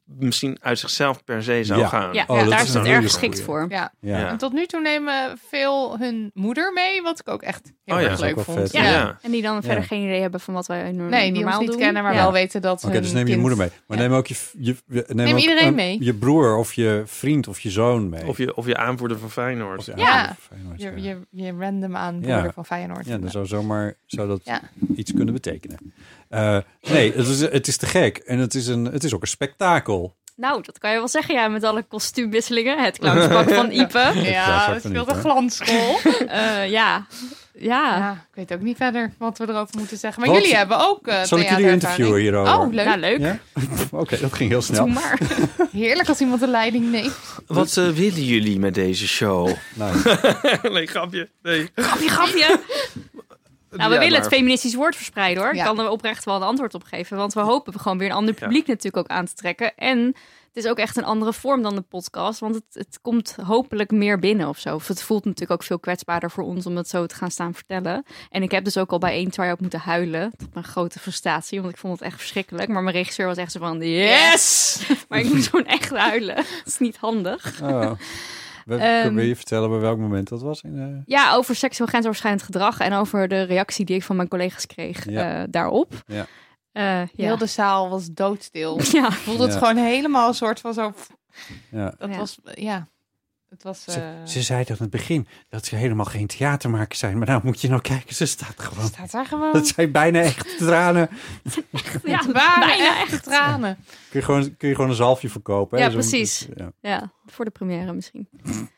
misschien uit zichzelf per se zou gaan. Ja, dat daar is is een het hele erg geschikt goeie. voor. Ja. Ja. En tot nu toe nemen veel hun moeder mee, wat ik ook echt heel Oh ja, erg dat is leuk ook wel vond. vet. Ja. En die dan verder Ja. geen idee hebben van wat wij Nee, die ons normaal niet doen. kennen, maar Ja. wel weten dat Oké, hun dus neem je kind... moeder mee. Maar Ja. neem ook neem ook iedereen mee. je broer of je vriend of je zoon mee. Of je aanvoerder van Feyenoord. Of je Ja. aanvoerder van Feyenoord, Je random aanvoerder van Feyenoord. Ja, dan zou dat Ja. iets kunnen betekenen. Nee, het is te gek. En het is ook een spektakel. Nou, dat kan je wel zeggen, ja, met alle kostuumwisselingen. Het clownspak van Ipe. Ja, dat dat van speelt niet, een hè? glansschool. Ja. Ja, ik weet ook niet verder wat we erover moeten zeggen. Maar Wat? jullie hebben ook Zal ik jullie interviewen hierover? Oh, leuk. Nou, leuk. Ja? Oké, dat ging heel snel. Doe maar. Heerlijk als iemand de leiding neemt. Wat willen jullie met deze show? Nou, Nee, grapje. Nee. Grapje. Nou, we willen het feministisch woord verspreiden, hoor. Ja. Ik kan er oprecht wel een antwoord op geven. Want we hopen gewoon weer een ander publiek natuurlijk ook aan te trekken. En het is ook echt een andere vorm dan de podcast. Want het komt hopelijk meer binnen of zo. Of het voelt natuurlijk ook veel kwetsbaarder voor ons om het zo te gaan staan vertellen. En ik heb dus ook al bij 1 try-out moeten huilen. Tot mijn grote frustratie, want ik vond het echt verschrikkelijk. Maar mijn regisseur was echt zo van, yes! Maar ik moest gewoon echt huilen. Dat is niet handig. oh. Wil je vertellen bij welk moment dat was? Ja, over seksueel grensoverschrijdend gedrag en over de reactie die ik van mijn collega's kreeg daarop. Ja. Heel de zaal was doodstil. Ja. Ik voelde het gewoon helemaal een soort van zo... Ja. Dat was... Ja. Het was... Ze zei dat in het begin dat ze helemaal geen theatermakers zijn. Maar nou moet je nou kijken, ze staat gewoon. staat daar gewoon... Dat zijn bijna echt tranen. Ja, Het waren bijna echt tranen. Kun je gewoon een zalfje verkopen. Hè? Ja, Zo- precies. Ja. Ja, voor de première misschien.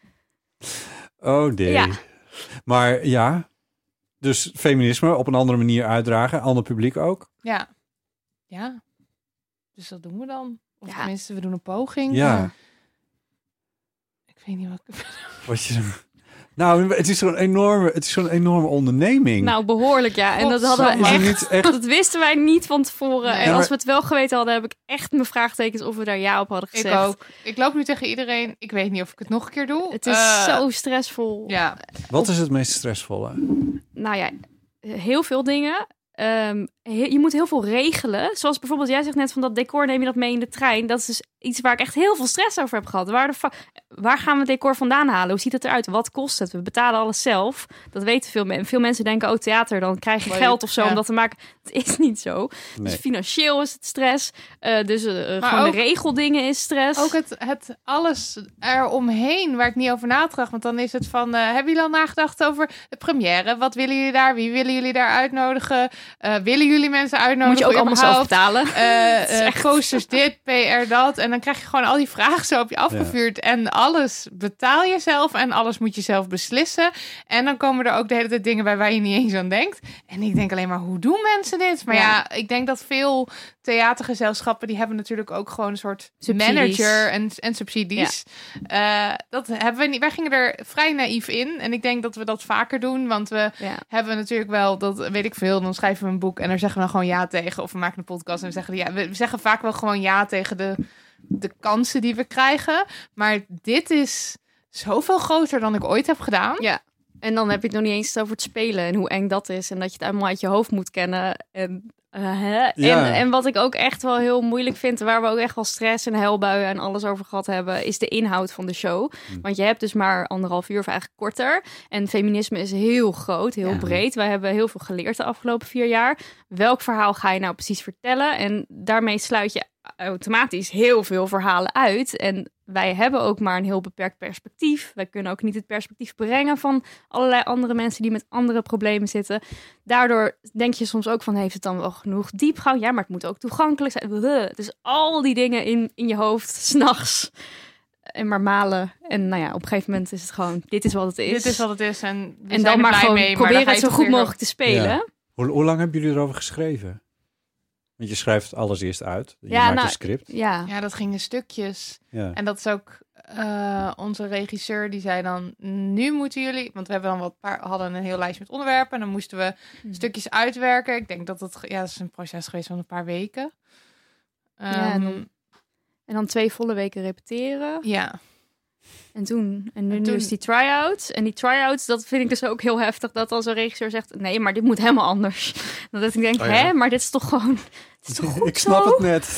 Oh nee. Ja. Maar ja, dus feminisme op een andere manier uitdragen. Ander publiek ook. Ja. Ja. Dus dat doen we dan. Of Ja. tenminste, we doen een poging. Ja. Ik weet niet wat ik... Wat je... Nou, het is zo'n enorme onderneming. Nou, behoorlijk ja. En dat hadden we Is er echt... niet echt... Dat wisten wij niet van tevoren. Nee. En als maar- we het wel geweten hadden, heb ik echt mijn vraagtekens of we daar ja op hadden gezegd. Ik ook. Ik loop nu tegen iedereen. Ik weet niet of ik het nog een keer doe. Het is zo stressvol. Ja. Wat is het meest stressvolle? Nou ja, heel veel dingen. Je moet heel veel regelen. Zoals bijvoorbeeld, jij zegt net van dat decor, neem je dat mee in de trein. Dat is dus iets waar ik echt heel veel stress over heb gehad. Waar gaan we het decor vandaan halen? Hoe ziet het eruit? Wat kost het? We betalen alles zelf. Dat weten veel mensen. Veel mensen denken, oh theater, dan krijg je geld of zo om dat te maken. Het is niet zo. Nee. Dus financieel is het stress. Gewoon ook- de regeldingen is stress. Ook het alles eromheen waar ik niet over nagedacht. Want dan is het van, hebben jullie al nagedacht over de première? Wat willen jullie daar? Wie willen jullie daar uitnodigen? Willen jullie mensen uitnodigen? moet je ook allemaal zelf überhaupt? betalen. Posters dit, PR dat. En dan krijg je gewoon al die vragen zo op je afgevuurd. En alles betaal je zelf en alles moet je zelf beslissen. En dan komen er ook de hele tijd dingen bij waar je niet eens aan denkt. En ik denk alleen maar, hoe doen mensen dit? Maar ja, ik denk dat veel theatergezelschappen, die hebben natuurlijk ook gewoon een soort Subsidies. manager en subsidies. Dat hebben we niet. Wij gingen er vrij naïef in. En ik denk dat we dat vaker doen. Want we hebben natuurlijk wel, dat weet ik veel, dan schrijven we een boek en daar zeggen we dan gewoon ja tegen. Of we maken een podcast en we zeggen ja. We zeggen vaak wel gewoon ja tegen de kansen die we krijgen. Maar dit is zoveel groter dan ik ooit heb gedaan. Ja. En dan heb je het nog niet eens over het spelen en hoe eng dat is. En dat je het allemaal uit je hoofd moet kennen. En wat ik ook echt wel heel moeilijk vind, waar we ook echt wel stress en huilbuien en alles over gehad hebben, is de inhoud van de show. Want je hebt dus maar 1,5 uur of eigenlijk korter. En feminisme is heel groot, heel breed. Wij hebben heel veel geleerd de afgelopen 4 jaar. Welk verhaal ga je nou precies vertellen? En daarmee sluit je automatisch heel veel verhalen uit. En wij hebben ook maar een heel beperkt perspectief. Wij kunnen ook niet het perspectief brengen van allerlei andere mensen die met andere problemen zitten. Daardoor denk je soms ook van, heeft het dan wel genoeg diepgang? Ja, maar het moet ook toegankelijk zijn. Dus al die dingen in je hoofd, 's nachts. En maar malen. En nou ja, op een gegeven moment is het gewoon, dit is wat het is. Dit is wat het is en we en zijn dan er maar blij gewoon mee, maar proberen dan ga het je zo toch goed weer- mogelijk te spelen. Ja. Hoe lang hebben jullie erover geschreven? Want je schrijft alles eerst uit. Je Ja, maakt nou, een script. Ja, dat ging in stukjes. Ja. En dat is ook onze regisseur, die zei dan, nu moeten jullie, want we hebben dan hadden een heel lijstje met onderwerpen en dan moesten we stukjes uitwerken. Ik denk dat dat is een proces geweest van een paar weken. En dan 2 volle weken repeteren. Ja. En nu is die try-out. En die try-outs, dat vind ik dus ook heel heftig. Dat dan zo'n regisseur zegt, nee, maar dit moet helemaal anders. Dat ik denk, maar dit is toch gewoon... Het is toch goed Ik snap zo? het net. En dan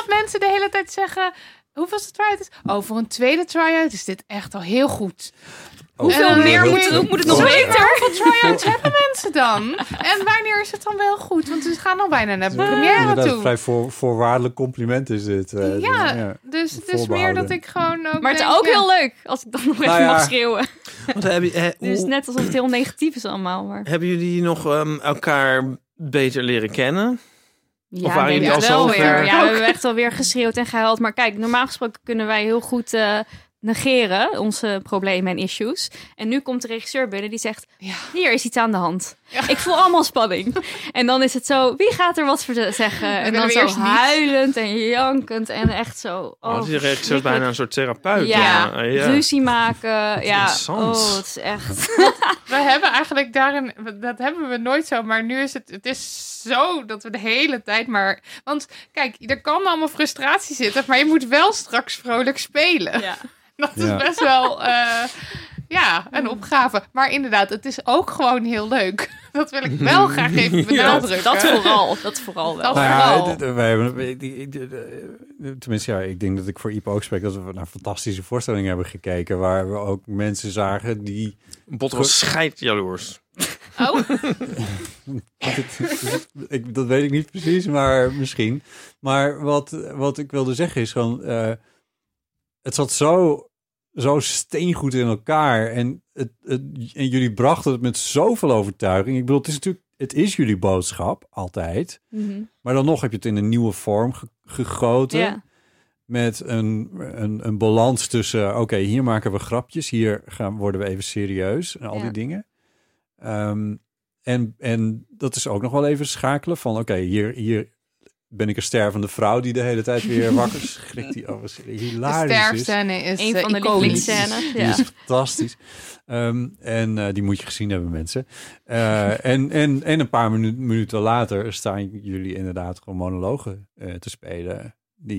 dat mensen de hele tijd zeggen... Hoeveelste try-out is? Voor een tweede try-out is dit echt al heel goed. Hoeveel meer moet het nog beter? Hoeveel try-outs hebben mensen dan? En wanneer is het dan wel goed? Want we gaan al bijna naar de première toe. Een vrij voorwaardelijk compliment is dit. Dus het is meer dat ik gewoon ook... Maar het is ook heel leuk, als ik dan nog even mag schreeuwen. Wat heb je, dus net alsof het heel negatief is allemaal. Maar... Hebben jullie nog elkaar beter leren kennen? Ja, of waren jullie al wel zover? weer. Ja, we hebben echt wel weer geschreeuwd en gehuild. Maar kijk, normaal gesproken kunnen wij heel goed negeren onze problemen en issues. En nu komt de regisseur binnen die zegt... Hier is iets aan de hand. Ja. Ik voel allemaal spanning. En dan is het zo... Wie gaat er wat voor zeggen? En dan zo huilend en jankend. En echt zo... die regisseur is bijna een soort therapeut. Ja, ruzie maken. Ja, het is echt... We hebben eigenlijk daarin... Dat hebben we nooit zo. Maar nu is het is zo dat we de hele tijd maar... Want kijk, er kan allemaal frustratie zitten. Maar je moet wel straks vrolijk spelen. Ja. Dat is best wel een opgave. Maar inderdaad, het is ook gewoon heel leuk. Dat wil ik wel graag even benadrukken. Dat vooral wel. Tenminste, ik denk dat ik voor Ipe ook spreek... dat we naar fantastische voorstellingen hebben gekeken... waar we ook mensen zagen die... Bot was scheidjaloers. Oh. Dat weet ik niet precies, maar misschien. Maar wat ik wilde zeggen is gewoon... het zat zo steengoed in elkaar. En jullie brachten het met zoveel overtuiging. Ik bedoel, het is jullie boodschap, altijd. Mm-hmm. Maar dan nog heb je het in een nieuwe vorm gegoten. Yeah. Met een balans tussen... Oké, hier maken we grapjes. Hier worden we even serieus. En al die dingen. En dat is ook nog wel even schakelen van... Oké, hier ben ik een stervende vrouw die de hele tijd weer wakker schrikt. Die hilarisch is. De sterfscène is een van de lievelingsscènes. Die is fantastisch. En die moet je gezien hebben, mensen. En een paar minuten later staan jullie inderdaad gewoon monologen te spelen.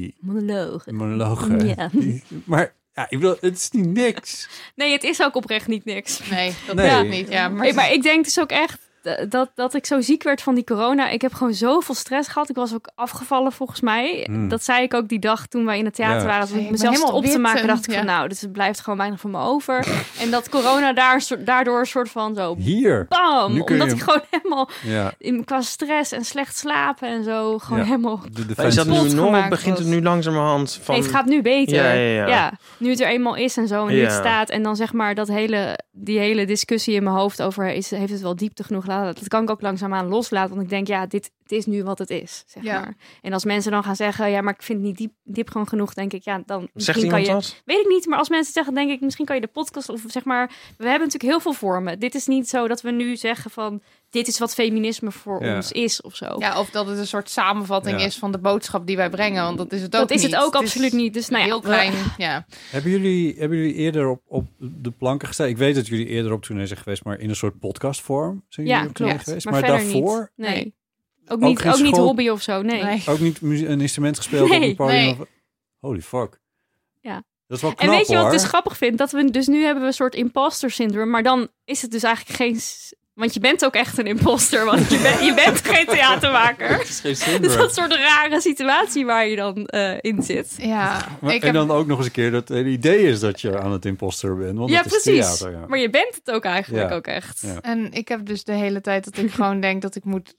Monologen. Ja. Maar ja, ik bedoel, het is niet niks. Nee, het is ook oprecht niet niks. Nee, dat is niet. Ja, maar ik denk dus ook echt... Dat ik zo ziek werd van die corona. Ik heb gewoon zoveel stress gehad. Ik was ook afgevallen volgens mij. Dat zei ik ook die dag toen wij in het theater waren. Dat ik mezelf op te maken dacht ik van... Nou, dus het blijft gewoon weinig van me over. En dat corona daardoor een soort van zo... Hier. Bam! Omdat ik gewoon helemaal... qua stress en slecht slapen en zo... Gewoon helemaal... Is dat nu nog? Begint het nu langzamerhand van... Nee, het gaat nu beter. Ja. Nu het er eenmaal is en zo. En nu het staat. En dan zeg maar die hele discussie in mijn hoofd over... heeft het wel diepte genoeg laten. Dat kan ik ook langzaamaan loslaten. Want ik denk, het is nu wat het is, zeg maar. En als mensen dan gaan zeggen, maar ik vind het niet diep gewoon genoeg, denk ik, dan misschien kan je... Dat? Weet ik niet, maar als mensen zeggen, denk ik, misschien kan je de podcast of zeg maar... We hebben natuurlijk heel veel vormen. Dit is niet zo dat we nu zeggen van... Dit is wat feminisme voor ons is, of zo. Ja, of dat het een soort samenvatting is van de boodschap die wij brengen. Want dat is het ook niet. Dat is het ook absoluut niet. Dus heel klein, Hebben jullie eerder op de planken gestaan? Ik weet dat jullie eerder op tournee zijn geweest, maar in een soort podcastvorm zijn jullie op tournee geweest. Maar daarvoor? Niet. Nee. Ook niet hobby of zo, nee. Ook niet een instrument gespeeld op een podium? Nee. Holy fuck. Ja. Dat is wel knap, en weet je wat ik dus grappig vind? Dat we dus nu hebben we een soort imposter syndroom, maar dan is het dus eigenlijk geen... Want je bent ook echt een imposter, want je bent geen theatermaker. Het is geen syndroom. Dus dat is een soort rare situatie waar je dan in zit. Ja. En dan ook nog eens een keer dat het idee is dat je aan het imposter bent. Want dat is precies. Theater, maar je bent het ook eigenlijk ook echt. Ja. En ik heb dus de hele tijd dat ik gewoon denk dat ik moet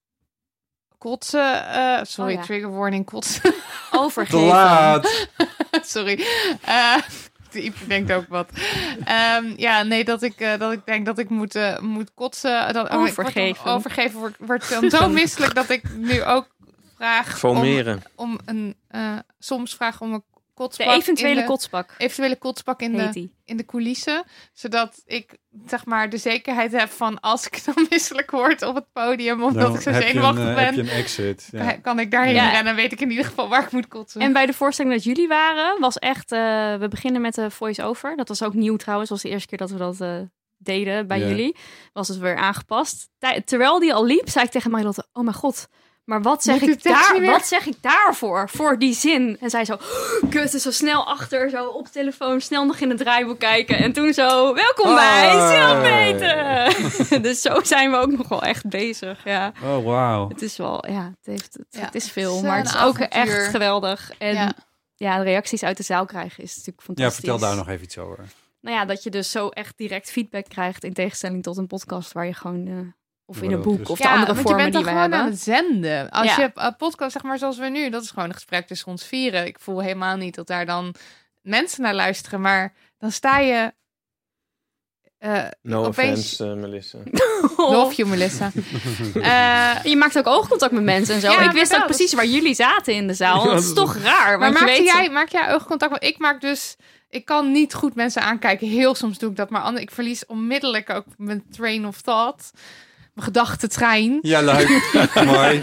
kotsen. Trigger warning, kotsen. Overgeven. Te laat. Sorry. Iep denkt ook wat. Dat ik denk dat ik moet kotsen. Overgeven wordt dan zo misselijk dat ik nu ook vraag om een soms vraag om een kotspak. De eventuele kotspak in de coulissen. Zodat ik zeg maar de zekerheid heb van als ik dan misselijk word op het podium omdat ik zo zenuwachtig ben. Heb je een exit. Ja. Kan ik daarheen rennen, weet ik in ieder geval waar ik moet kotsen. En bij de voorstelling dat jullie waren, was echt... we beginnen met de voice-over. Dat was ook nieuw trouwens. Dat was de eerste keer dat we dat deden bij jullie. Was het weer aangepast. Terwijl die al liep, zei ik tegen Marilotte... Oh mijn god... Maar wat zeg ik daarvoor? Voor die zin. En zij zo, kutte zo snel achter, zo op de telefoon, snel nog in het draaiboek kijken. En toen zo, welkom bij Zelfmeten. Dus zo zijn we ook nog wel echt bezig. Ja. Oh, wauw. Het is wel, het is veel, maar het is ook echt geweldig. En de reacties uit de zaal krijgen is natuurlijk fantastisch. Ja, vertel daar nog even iets over. Nou ja, dat je dus zo echt direct feedback krijgt in tegenstelling tot een podcast waar je gewoon... Of in een boek, of de andere vormen die we hebben. Je bent gewoon aan het zenden. Als je een podcast, zeg maar zoals we nu... dat is gewoon een gesprek tussen ons vieren. Ik voel helemaal niet dat daar dan mensen naar luisteren. Maar dan sta je... no offense, Melissa. Love you, Melissa. Je maakt ook oogcontact met mensen en zo. Ja, ik wist ook precies waar jullie zaten in de zaal. Dat is toch raar. Maar maak jij oogcontact? Want ik maak dus... Ik kan niet goed mensen aankijken. Heel soms doe ik dat. Maar ik verlies onmiddellijk ook mijn train of thought... Mijn gedachtentrein. Ja, leuk. Mooi.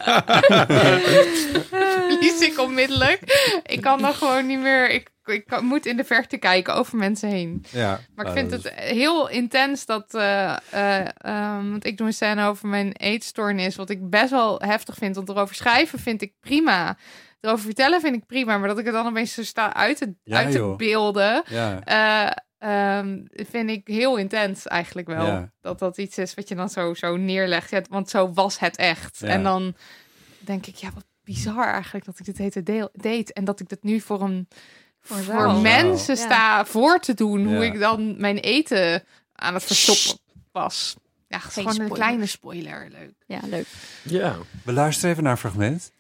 Verlies ik onmiddellijk. Ik kan dan gewoon niet meer... Ik moet in de verte kijken over mensen heen. Ja, maar ik vind het heel intens dat... want ik doe een scène over mijn eetstoornis... wat ik best wel heftig vind. Want erover schrijven vind ik prima. Erover vertellen vind ik prima. Maar dat ik het dan opeens zo sta uit te beelden... Ja. Vind ik heel intens eigenlijk wel. Ja. Dat iets is wat je dan zo neerlegt. Ja, want zo was het echt. Ja. En dan denk ik, wat bizar eigenlijk dat ik dit hele deed. En dat ik dit nu voor mensen sta voor te doen. Hoe ik dan mijn eten aan het verstoppen was. Ja, gewoon een kleine spoiler. Leuk. Ja, leuk. Ja. We luisteren even naar een fragment.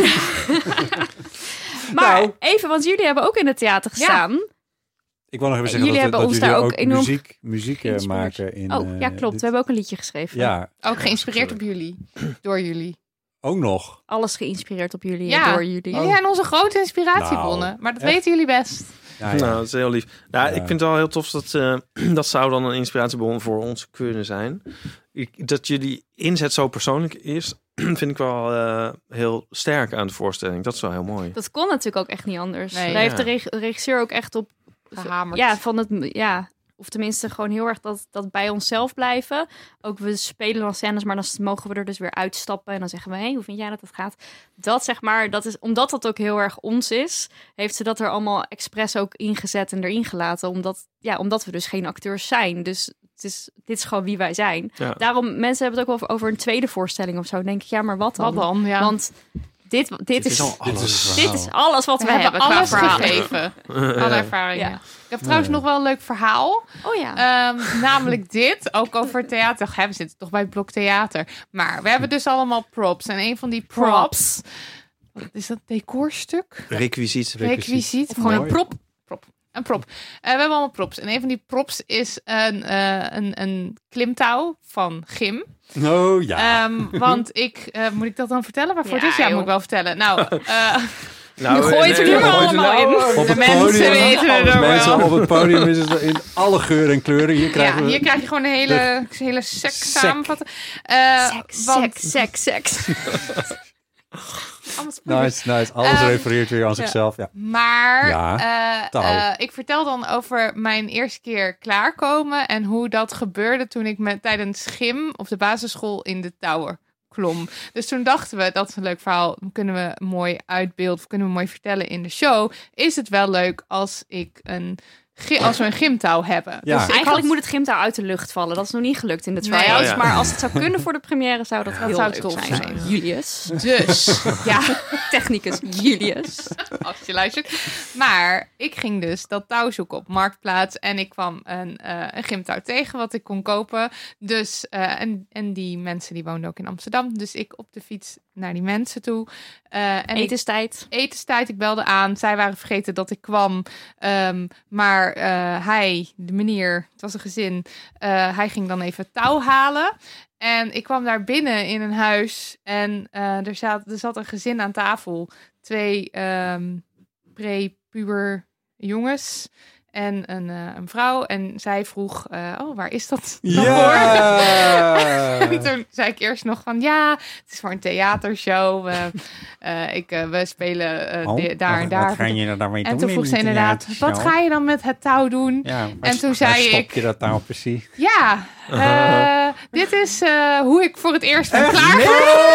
Maar even, want jullie hebben ook in het theater gestaan... Ja. Ik wil nog even zeggen jullie dat ons jullie daar ook muziek maken. Klopt. We hebben ook een liedje geschreven. Ja. Ook geïnspireerd op jullie. Door jullie. Ook nog. Alles geïnspireerd op jullie en door jullie. Jullie zijn onze grote inspiratiebronnen. Maar dat weten jullie best. Ja. Nou, dat is heel lief. Nou, ik vind het wel heel tof dat zou dan een inspiratiebron voor ons kunnen zijn. Dat jullie inzet zo persoonlijk is, vind ik wel heel sterk aan de voorstelling. Dat is wel heel mooi. Dat kon natuurlijk ook echt niet anders. Daar heeft de regisseur ook echt op gehamerd. Ja, of tenminste gewoon heel erg dat bij onszelf blijven. Ook we spelen dan scènes, maar dan mogen we er dus weer uitstappen. En dan zeggen we, hoe vind jij dat het gaat? Dat zeg maar, dat is, omdat dat ook heel erg ons is, heeft ze dat er allemaal expres ook ingezet en erin gelaten. Omdat we dus geen acteurs zijn. Dus dit is gewoon wie wij zijn. Ja. Daarom, mensen hebben het ook wel over een tweede voorstelling of zo. Dan denk ik, maar wat dan? Wat dan? Ja. Want dit is alles wat we hebben alles gegeven. Alle ervaringen. Ja. Ik heb trouwens nog wel een leuk verhaal. Oh ja. Namelijk dit. Ook over theater. We zitten toch bij het Blok Theater. Maar we hebben dus allemaal props. En een van die props... Wat is dat? Decorstuk? Requisiet. Of gewoon een prop. Een prop. We hebben allemaal props. En een van die props is een klimtouw van Gym. Oh ja. Want moet ik dat dan vertellen? Waarvoor het is? Ja, moet ik wel vertellen. Nou, je gooit er nu maar allemaal in. De mensen weten het ook wel. Op het podium is het in alle geuren en kleuren. Hier krijg je gewoon een hele seks samenvatting. Seks. Nice. Alles refereert weer aan zichzelf. Ja. Maar ik vertel dan over mijn eerste keer klaarkomen en hoe dat gebeurde toen ik tijdens gym op de basisschool in de tower klom. Dus toen dachten we, dat is een leuk verhaal, kunnen we mooi uitbeelden, of kunnen we mooi vertellen in de show. Is het wel leuk als we een gymtouw hebben. Ja. Dus eigenlijk moet het gymtouw uit de lucht vallen. Dat is nog niet gelukt in de try-outs. Maar als het zou kunnen voor de première, zou dat heel leuk tof zijn. Julius. Dus, technicus Julius. Als je luistert. Maar ik ging dus dat touw zoeken op Marktplaats. En ik kwam een gymtouw tegen wat ik kon kopen. Dus, en die mensen die woonden ook in Amsterdam. Dus ik op de fiets naar die mensen toe. Etenstijd. Ik belde aan. Zij waren vergeten dat ik kwam. Maar de meneer, het was een gezin, hij ging dan even touw halen. En ik kwam daar binnen in een huis. En er zat een gezin aan tafel. 2 pre-puber jongens. En een vrouw. En zij vroeg, waar is dat dan voor? En toen zei ik eerst nog van, het is voor een theatershow. We spelen daar en daar. Wat ga je er dan mee doen? En toen vroeg ze inderdaad, wat ga je dan met het touw doen? Ja, en toen zei ik... stop je dat touw precies? Ja, dit is hoe ik voor het eerst ben klaargekomen.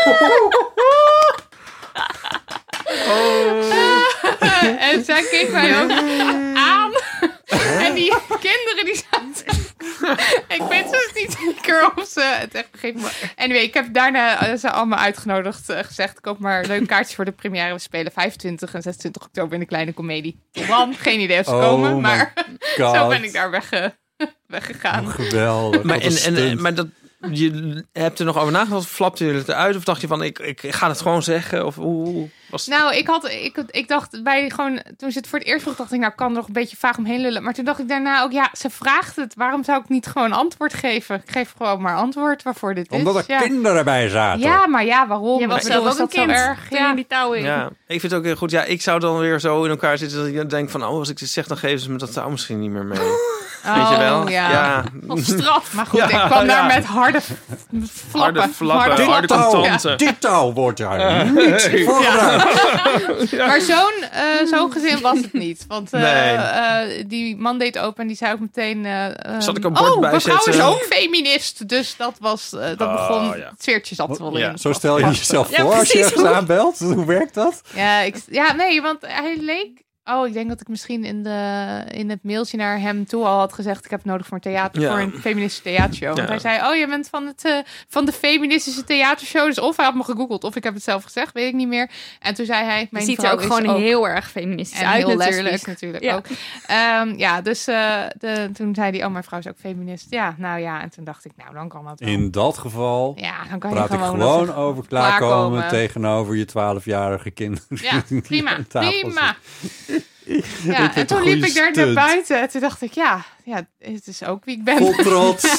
En zij keek mij ook aan. En die kinderen die zaten... Ik weet dus niet zeker of ze het echt gegeven hebben. Anyway, ik heb daarna ze allemaal uitgenodigd. Gezegd, koop maar leuk kaartjes voor de première. We spelen 25 en 26 oktober in de Kleine Comedie. Dan geen idee of ze komen. Maar zo ben ik daar weggegaan. Geweldig. Maar dat... Je hebt er nog over nagedacht, flapte je het eruit? Of dacht je van, ik ga het gewoon zeggen? Of hoe was het? Nou, ik dacht bij gewoon... Toen ze het voor het eerst vroeg, dacht ik... Nou, ik kan er nog een beetje vaag omheen lullen. Maar toen dacht ik daarna ook... Ja, ze vraagt het. Waarom zou ik niet gewoon antwoord geven? Ik geef gewoon maar antwoord waarvoor dit is. Omdat er kinderen bij zaten. Ja, maar waarom? Je was zelf ook een kind. Erg? Ja, die touw in. Ja, ik vind het ook heel goed. Ja, ik zou dan weer zo in elkaar zitten dat ik denk van... als ik dit zeg, dan geven ze me dat touw misschien niet meer mee. Weet je wel? Ja. Of straf. Maar goed, ik kwam daar met harde flappen. Harde contanten. Dit touw wordt daar niet voor gebruikt. Maar zo'n gezin was het niet. Want die man deed open en die zei ook meteen... Zat ik een bord bij mevrouw zetten? is ook feminist. Dus dat begon... Het sfeertje zat wel in. Ja, zo stel je jezelf voor als je ergens aanbelt. Hoe werkt dat? Nee, want hij leek... ik denk dat ik misschien in het mailtje naar hem toe al had gezegd... ik heb het nodig voor een feministische theatershow. Want hij zei, je bent van de feministische theatershow. Dus of hij had me gegoogeld of ik heb het zelf gezegd, weet ik niet meer. En toen zei hij... Mijn ziet er ook gewoon heel erg feministisch uit natuurlijk ook. Dus toen zei hij, mijn vrouw is ook feminist. Ja, en toen dacht ik, dan kan dat wel. In dat geval dan kan praat je ik gewoon over klaarkomen tegenover je 12-jarige kinderen. Ja, prima. Ja, en toen liep ik daar naar buiten. En toen dacht ik, het is ook wie ik ben. Vol trots.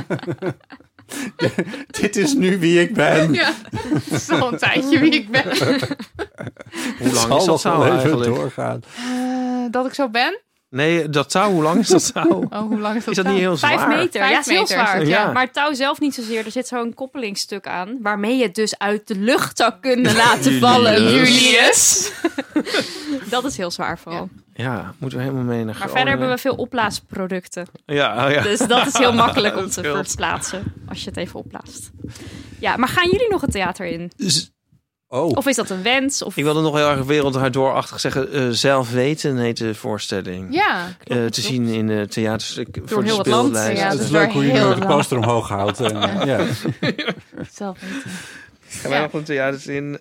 Dit is nu wie ik ben. Ja, het is al een tijdje wie ik ben. Hoe lang is dat zo eigenlijk? Doorgaan. Dat ik zo ben? Nee, dat touw, hoe lang is dat touw? Hoe lang is dat? Is dat niet heel zwaar? 5 meter. Ja, is heel zwaar. Ja. Maar touw zelf niet zozeer. Er zit zo'n koppelingstuk aan, waarmee je het dus uit de lucht zou kunnen laten vallen. Julius. Dat is heel zwaar vooral. Ja, moeten we helemaal mee naar Maar verder hebben we veel opblaasproducten. Ja. Dus dat is heel makkelijk om te verplaatsen, als je het even opblaast. Ja, maar gaan jullie nog het theater in? Of is dat een wens? Of... Ik wilde nog heel erg wereldwijd doorachtig zeggen. Zelf weten heet de voorstelling. Ja, klopt, te zien in de theaters. Door heel het land. Ja, het is leuk hoe je de poster omhoog houdt. Zelf weten. Gaan wij nog een theaters in?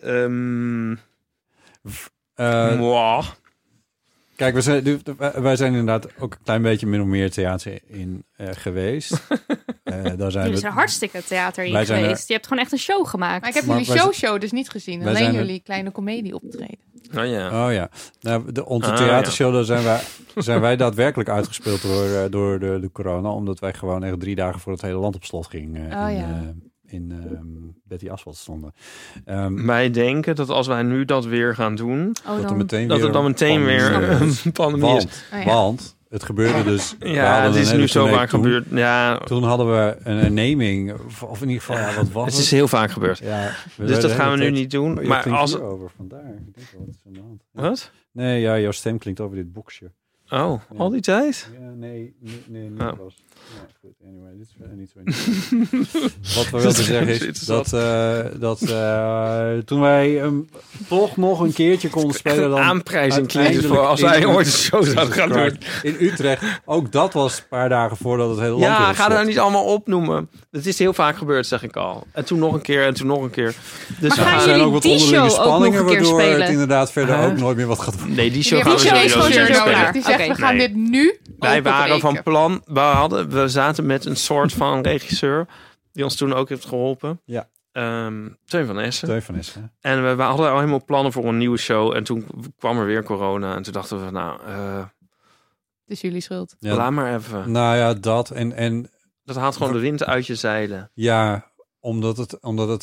Kijk, wij zijn inderdaad ook een klein beetje min of meer theater in geweest. Daar zijn jullie zijn hartstikke theater in geweest. Je hebt gewoon echt een show gemaakt. Maar ik heb jullie show dus niet gezien. Alleen jullie kleine comedie optreden. Oh ja. Nou, onze theatershow, daar zijn wij daadwerkelijk uitgespeeld door de corona. Omdat wij gewoon echt 3 dagen voor het hele land op slot gingen. In Betty Asphalt stonden. Wij denken dat als wij nu dat weer gaan doen... dat er dan meteen weer een pandemie is. Want het gebeurde dus... het is nu zo vaak gebeurd. Ja. Toen hadden we een neming. Of in ieder geval, wat was het? Het is heel vaak gebeurd. Ja, dus dat gaan we nu niet doen. Maar als... over vandaar. Ik denk wel, wat is aan de hand? Wat? Nee, jouw stem klinkt over dit boxje. Al die tijd? Ja, nee, niet was. Ja, goed, anyway, dit is niet zo. Wat we wilden zeggen is dat toen wij toch nog een keertje konden spelen... Dan aanprijzing klinkt voor als wij ooit een show zouden gaan doen. In Utrecht, ook dat was een paar dagen voordat het hele land... Ja, ga er nou niet allemaal opnoemen. Het is heel vaak gebeurd, zeg ik al. En toen nog een keer en toen nog een keer. Dus maar gaan jullie ook wat onderlinge spanningen waardoor het inderdaad verder ook nooit meer wat gaat worden? Nee, die show gaan we sowieso spelen. Die zegt, we gaan dit nu wij waren van plan... We zaten met een soort van regisseur die ons toen ook heeft geholpen. Ja. Teun van Essen. En we hadden al helemaal plannen voor een nieuwe show. En toen kwam er weer corona. En toen dachten we, het is jullie schuld. Ja, laat maar even. Nou ja, dat en dat haalt gewoon de wind uit je zeilen. Ja, omdat het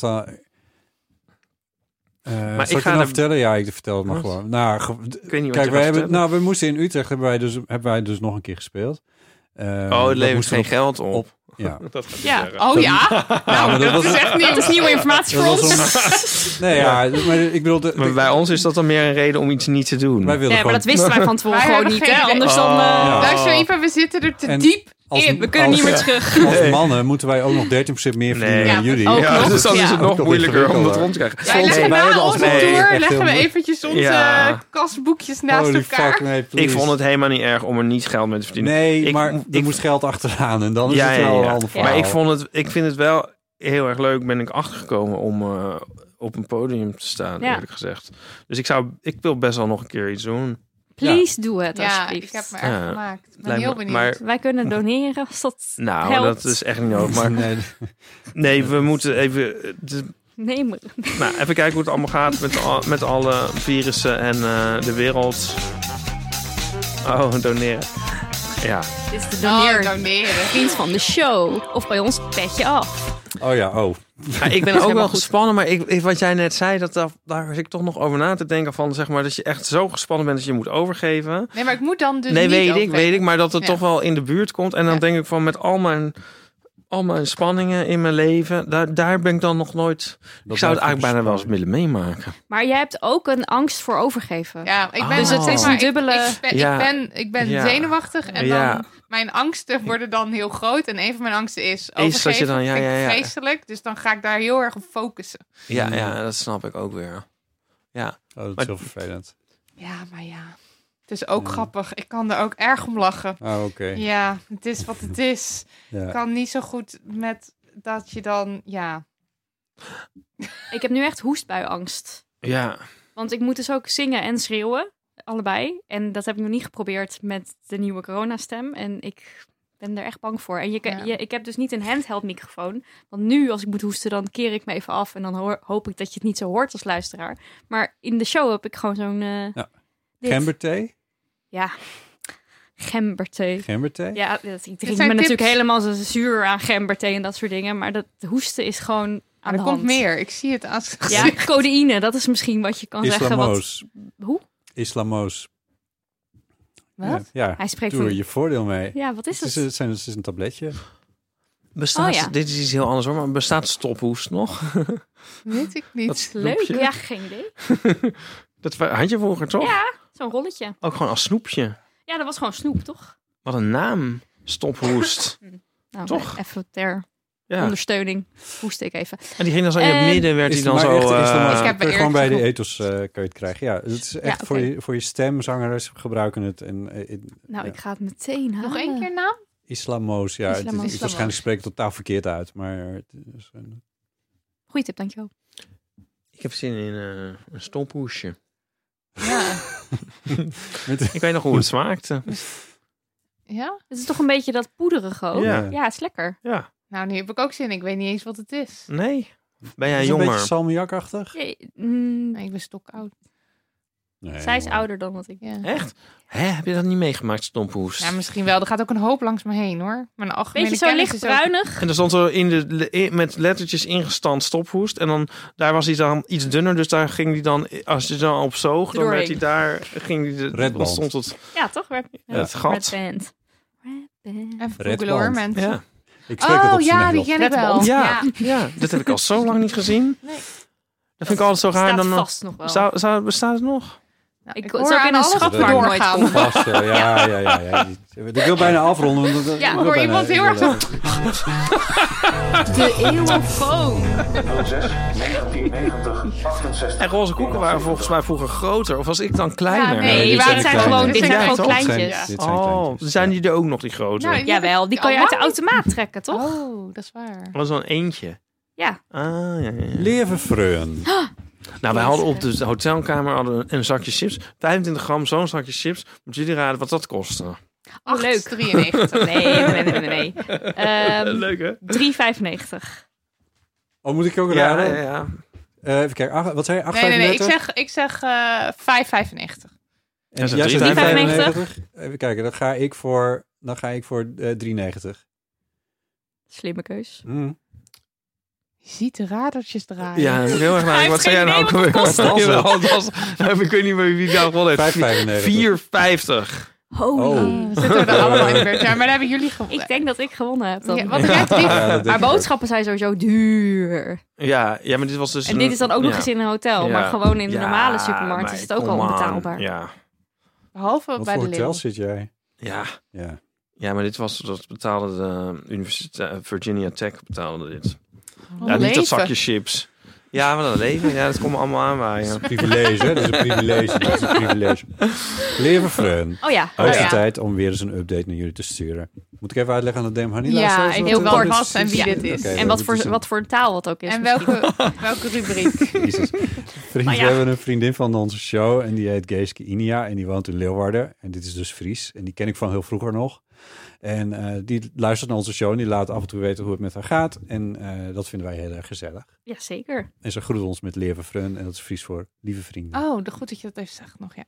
maar ik ga vertellen? Ja, ik vertel het maar gewoon. Nou, ik weet niet wat we moesten in Utrecht hebben wij dus nog een keer gespeeld. Het levert geen geld op. Ja. Dat gaat Nou, dat is echt nieuw. Dat is nieuwe informatie voor ons. Maar ik bedoel... Maar bij ons is dat dan meer een reden om iets niet te doen. Maar dat wisten wij van tevoren gewoon niet. Anders dan... Luister, Ipa, we zitten er te diep We kunnen niet meer terug. Als mannen moeten wij ook nog 13% meer verdienen dan jullie. Dus dan is het nog moeilijker om dat rond te krijgen. Leggen na onze tour leggen we eventjes onze kasboekjes naast elkaar. Fuck, ik vond het helemaal niet erg om er niet geld mee te verdienen. Nee, maar er moest geld achteraan en dan is het wel een ander verhaal. Maar ik vind het wel heel erg leuk, ben ik achtergekomen om op een podium te staan, eerlijk gezegd. Dus ik wil best wel nog een keer iets doen. Please doe het, ja, alsjeblieft. ik heb me erg gemaakt. Ik ben heel benieuwd. Maar, wij kunnen doneren als dat helpt. Dat is echt niet nodig. Maar nee, we moeten even... Nee, maar... Nou, even kijken hoe het allemaal gaat met alle virussen en de wereld. Oh, doneren. Ja. Dit is de doneren. Vriend van de show. Of bij ons Petje Af. Oh ja, Ja, ik ben ook wel gespannen, maar wat jij net zei, daar zit ik toch nog over na te denken van, zeg maar, dat je echt zo gespannen bent dat je moet overgeven. Nee, maar ik moet dan dus niet overgeven. weet ik, maar dat het toch wel in de buurt komt. En dan denk ik van, met al mijn spanningen in mijn leven, daar ben ik dan nog nooit... Ik zou het eigenlijk bijna wel eens willen meemaken. Maar jij hebt ook een angst voor overgeven. Ja, ik ben dus het is een dubbele... Ik ben zenuwachtig en dan... Mijn angsten worden dan heel groot. En een van mijn angsten is overgeven. Dat je dan, vind ik vreselijk. Dus dan ga ik daar heel erg op focussen. Ja, dat snap ik ook weer. Ja. Oh, dat is heel vervelend. Ja, maar ja. Het is ook grappig. Ik kan er ook erg om lachen. Oh, oké. Ja, het is wat het is. Ik kan niet zo goed met dat je dan... Ja. Ik heb nu echt hoestbuiangst. Ja. Want ik moet dus ook zingen en schreeuwen. Allebei. En dat heb ik nog niet geprobeerd met de nieuwe coronastem. En ik ben er echt bang voor. En ik heb dus niet een handheld microfoon. Want nu, als ik moet hoesten, dan keer ik me even af. En dan hoop ik dat je het niet zo hoort als luisteraar. Maar in de show heb ik gewoon zo'n... Gemberthee? Ja. Gemberthee. Gemberthee? Ja, ik drink me natuurlijk helemaal zo zuur aan gemberthee en dat soort dingen. Maar dat hoesten is gewoon aan de hand. Er komt meer. Ik zie het als... Ja, codeïne. Dat is misschien wat je kan Islamoos. zeggen. Hoe? Islamoos. Wat? Ja, hij spreekt doe er je voordeel mee. Ja, wat is het? Het is een tabletje. Dit is iets heel anders hoor, maar bestaat stophoest nog? Weet ik niet. Leuk. Ja, geen idee. Dat had je vroeger toch? Ja, zo'n rolletje. Ook gewoon als snoepje. Ja, dat was gewoon snoep, toch? Wat een naam. Stophoest. Nou, toch? Even ter ondersteuning. Hoest ik even. En die ging dan zo in het midden, werd hij dan zo... ik heb gewoon bij de ethos kan je het krijgen. Ja, het is echt voor je stem. Zangers gebruiken het. Ik ga het meteen halen. Nog één keer naam? Islamoos, ja. Het is waarschijnlijk spreek ik totaal verkeerd uit. Maar het is goeie tip, dankjewel. Ik heb zin in een stophoesje. Ja. Ik weet nog hoe het smaakte. Ja? Het is toch een beetje dat poederige ook? Ja, het is lekker. Ja. Nou, nu heb ik ook zin. Ik weet niet eens wat het is. Nee. Ben jij is jonger? Een beetje salmiakachtig? Nee, ik ben stokoud. Nee, zij is ouder dan wat ik. Ja. Echt? Heb je dat niet meegemaakt, stomphoest? Ja, misschien wel. Er gaat ook een hoop langs me heen, hoor. Maar een algemene beetje zo lichtbruinig. En er stond zo met lettertjes ingestampt stophoest. En dan daar was hij dan iets dunner. Dus daar ging hij dan, als je dan op zoog, dan werd hij daar, dan stond het. Ja, toch? Het gat. Red Band. Even googlen hoor, mensen. Ja. Ik spreek het op ja, die ken ik wel. Ja, dat heb ik al zo lang niet gezien. Nee. Dat vind ik altijd zo raar. Dan vast nog wel. Bestaat het nog? Nou, ik zou in een schatpark nooit komen. Vast, ja. Ik wil bijna afronden. Ja, hoor iemand heel erg zo. De eeuwenfoon. 06 1990 68. En roze koeken waren volgens mij vroeger groter. Of was ik dan kleiner? Ja, nee, dit zijn gewoon kleintjes. Zijn die er ook nog, die grote? Nou, jawel, die kan je uit de automaat trekken, toch? Oh, dat is waar. Dat was wel een eentje. Ja. Ja. Leverfreun. Nou, wij hadden op de hotelkamer een zakje chips. 25 gram, zo'n zakje chips. Moet jullie raden wat dat kostte? Oh, leuk. 93. Nee. Leuk, hè? 3,95. Oh, moet ik ook raden? Ja. Even kijken. Wat zei je? 8,95? Nee. Ik zeg 5,95. En jij zegt 3,95? Even kijken. Dan ga ik voor 3,90. Slimme keus. Je ziet de radertjes draaien. Ja, heel erg nadenken. Wat zei jij nou? Ik weet niet meer wie daar gewonnen heeft. 4,50. Holy. We zitten er allemaal in de buurt. Ja, maar daar hebben jullie gewonnen. Ik denk dat ik gewonnen heb dan. Ja, wat heb jij maar boodschappen zijn sowieso duur. Ja, maar dit was dus... En dit is dan ook nog eens in een hotel. Maar gewoon in de normale supermarkt is het ook al onbetaalbaar. Ja. Behalve wat bij voor de hotel Lidl. zit jij? Ja. Ja, maar dat betaalde de Universiteit Virginia Tech betaalde dit. Oh, Ja, niet dat leven. zakje chips. Ja, maar dat leven. Ja, dat komt me allemaal aanwaaien. Dat is een privilege, hè? Dat is een privilege. Lieve vriend. Oh ja. Hoogste tijd om weer eens een update naar jullie te sturen. Moet ik even uitleggen aan de Damn Honey luisteraars? ik wat wil het wel is? wat en wie dit is. Oké, En we wat voor taal het ook is. En misschien. welke rubriek? Jezus. Vriend, Maar ja. We hebben een vriendin van onze show en die heet Geeske Inia en die woont in Leeuwarden. En dit is dus Fries en die ken ik van heel vroeger nog. En die luistert naar onze show en die laat af en toe weten hoe het met haar gaat. En dat vinden wij heel erg gezellig. Ja, zeker. En ze groet ons met Lieve Vriend en dat is Fries voor lieve vrienden. Oh, goed dat je dat even zegt nog, ja.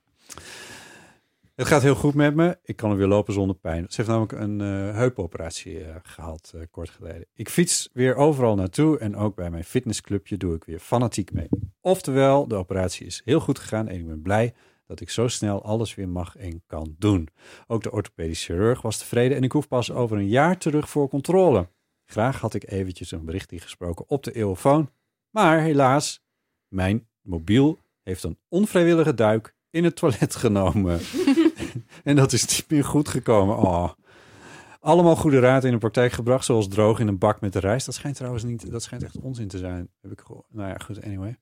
Het gaat heel goed met me. Ik kan er weer lopen zonder pijn. Ze heeft namelijk een heupoperatie gehad kort geleden. Ik fiets weer overal naartoe en ook bij mijn fitnessclubje doe ik weer fanatiek mee. Oftewel, de operatie is heel goed gegaan en ik ben blij dat ik zo snel alles weer mag en kan doen. Ook de orthopedisch chirurg was tevreden en ik hoef pas over een jaar terug voor controle. Graag had ik eventjes een bericht ingesproken op de eeuwfoon. Maar helaas, mijn mobiel heeft een onvrijwillige duik in het toilet genomen. En dat is niet meer goed gekomen. Oh. Allemaal goede raad in de praktijk gebracht, zoals droog in een bak met de rijst. Dat schijnt trouwens niet, dat schijnt echt onzin te zijn. Heb ik gehoord. Nou ja, goed, anyway.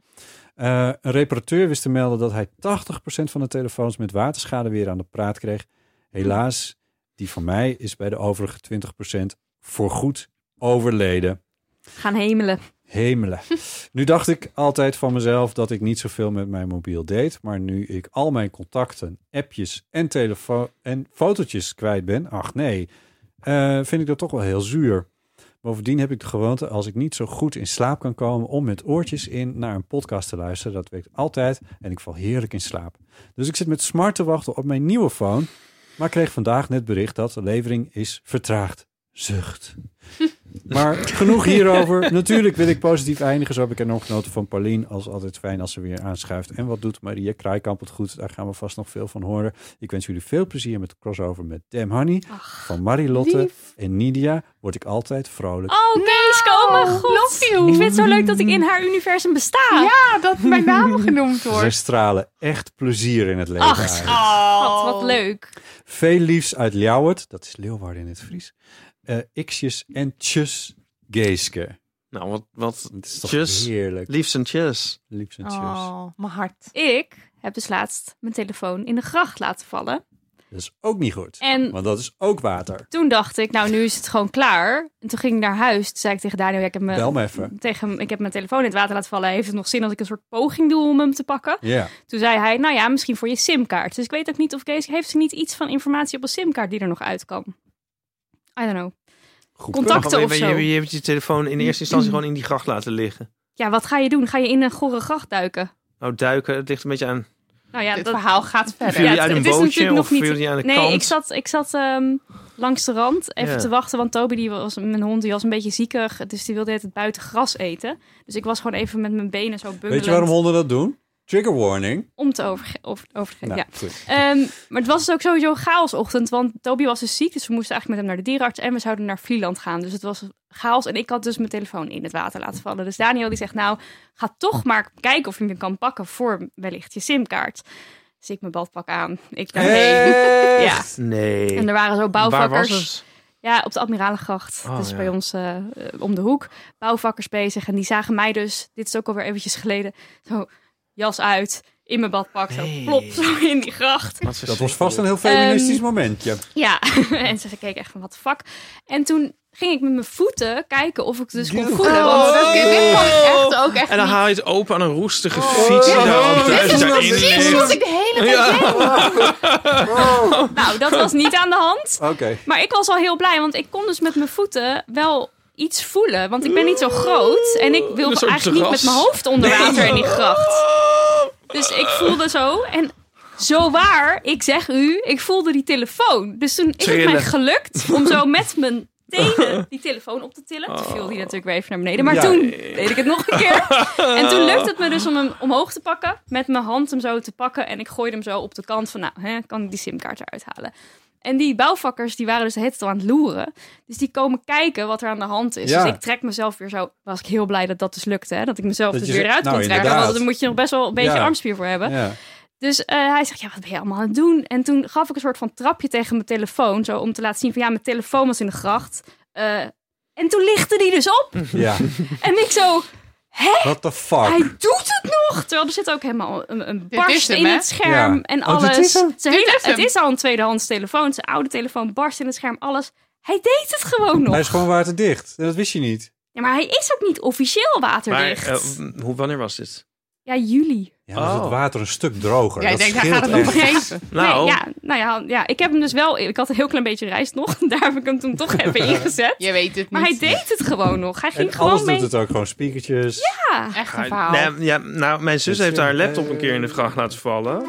Een reparateur wist te melden dat hij 80% van de telefoons met waterschade weer aan de praat kreeg. Helaas, die van mij is bij de overige 20% voorgoed overleden. Gaan hemelen. Hemelen. Nu dacht ik altijd van mezelf dat ik niet zoveel met mijn mobiel deed. Maar nu ik al mijn contacten, appjes en telefoon en fotootjes kwijt ben. Ach nee, vind ik dat toch wel heel zuur. Bovendien heb ik de gewoonte als ik niet zo goed in slaap kan komen om met oortjes in naar een podcast te luisteren. Dat werkt altijd en ik val heerlijk in slaap. Dus ik zit met smart te wachten op mijn nieuwe phone. Maar kreeg vandaag net bericht dat de levering is vertraagd. Zucht. Maar genoeg hierover. Natuurlijk wil ik positief eindigen. Zo heb ik er nog genoten van Paulien. Als altijd fijn als ze weer aanschuift. En wat doet Maria Kraaikamp het goed? Daar gaan we vast nog veel van horen. Ik wens jullie veel plezier met de crossover met Damn Honey. Van Marilotte lief. en Nidia word ik altijd vrolijk. Oh, Geeske, oh mijn god. Love you. Ik vind het zo leuk dat ik in haar universum besta. Ja, dat mijn naam genoemd Zij wordt. stralen echt plezier in het leven Ach, uit. schat, wat leuk. Veel liefs uit Ljouwert. Dat is Leeuwarden in het Fries. X'jes en tjus Geeske. Nou, wat Het is toch tjus. heerlijk. Liefs en tjus. Liefs en tjus. Oh, mijn hart. Ik heb dus laatst mijn telefoon in de gracht laten vallen. Dat is ook niet goed. En Want dat is ook water. toen dacht ik, nou nu is het gewoon klaar. En toen ging ik naar huis. Toen zei ik tegen Daniel, ja, Bel me even. ik heb mijn telefoon in het water laten vallen. Heeft het nog zin als ik een soort poging doe om hem te pakken? Ja. Toen zei hij, nou ja, misschien voor je simkaart. Dus ik weet ook niet of Kees heeft ze niet iets van informatie op een simkaart die er nog uit kan. I don't know. Goed. Contacten of zo. Je hebt je telefoon in eerste instantie gewoon in die gracht laten liggen. Ja, wat ga je doen? Ga je in een gore gracht duiken? Nou, duiken, het ligt een beetje aan. Nou ja, Dit verhaal gaat verder. Viel je uit een het is bootje natuurlijk nog of niet. viel je aan de Nee, kant? ik zat langs de rand even Ja. te wachten, want Toby, mijn hond, die was een beetje ziekig, dus die wilde het buiten gras eten. Dus ik was gewoon even met mijn benen zo bungelend. Weet je waarom honden dat doen? Trigger warning. Om te overgeven, Nou, ja. goed. Maar het was dus ook sowieso een chaosochtend, want Toby was dus ziek, dus we moesten eigenlijk met hem naar de dierenarts en we zouden naar Vlieland gaan. Dus het was chaos en ik had dus mijn telefoon in het water laten vallen. Dus Daniel die zegt, nou, ga toch maar kijken of je hem kan pakken voor wellicht je simkaart. Dus ik mijn badpak aan. Ik daarheen. Ja. Echt? Nee. En er waren zo Waar bouwvakkers. was het? Ja, op de Admiralengracht. Oh, dus ja. bij ons om de hoek. Bouwvakkers bezig. En die zagen mij dus, dit is ook alweer eventjes geleden, zo jas uit, in mijn badpak. Zo Hey. plop, zo in die gracht. Wat Dat was vast een heel feministisch momentje. Ja, en ze keken echt van, wat de fuck. En toen ging ik met mijn voeten kijken of ik dus kon voelen. Oh, Want dit kan echt ook echt En dan niet. haal je het open aan een roestige fiets die daar al Dit thuis is daarin precies wat ligt. ik de hele tijd denk. nou, dat was niet aan de hand. Oké. Maar ik was al heel blij, want ik kon dus met mijn voeten wel iets voelen. Want ik ben niet zo groot en ik wilde Een soort eigenlijk niet met terras. mijn hoofd onder water in die gracht. Dus ik voelde zo en zo waar, ik zeg u, ik voelde die telefoon. Dus toen is het mij Trillen. gelukt om zo met mijn tenen die telefoon op te tillen. Toen viel die natuurlijk weer even naar beneden. Maar Ja. toen deed ik het nog een keer. En toen lukte het me dus om hem omhoog te pakken. Met mijn hand hem zo te pakken. En ik gooide hem zo op de kant van, nou, kan ik die simkaart eruit halen. En die bouwvakkers, die waren dus de hele tijd al aan het loeren. Dus die komen kijken wat er aan de hand is. Ja. Dus ik trek mezelf weer zo. Was ik heel blij dat dat dus lukte. Hè? Dat ik mezelf Dat dus je weer ze- eruit nou, kon trekken. inderdaad. Want daar moet je nog best wel een beetje Ja. armspier voor hebben. Ja. Dus hij zegt, ja, wat ben je allemaal aan het doen? En toen gaf ik een soort van trapje tegen mijn telefoon. Zo om te laten zien van, ja, mijn telefoon was in de gracht. En toen lichtte die dus op. Ja. En ik zo, hè? What the fuck? Hij doet het nog! Terwijl er zit ook helemaal een barst in het scherm Ja. en Oh, alles. dit is hem? Het is al een tweedehands telefoon. Zijn oude telefoon barst in het scherm, alles. Hij deed het gewoon nog. Hij is gewoon waterdicht. En dat wist je niet. Ja, maar hij is ook niet officieel waterdicht. Maar wanneer was dit? Ja, juli. Ja, dan is het water een stuk droger. Jij Dat denkt, hij scheelt gaat het nog echt. vergeten. Nou, Ja, ik heb hem dus wel... Ik had een heel klein beetje rijst nog. Daar heb ik hem toen toch even ingezet. Je weet het niet. Maar hij deed het gewoon nog. Hij ging En gewoon alles mee. doet het ook. Gewoon speakertjes. Ja. Echt een verhaal. nou, mijn zus heeft haar laptop een keer in de vracht laten vallen.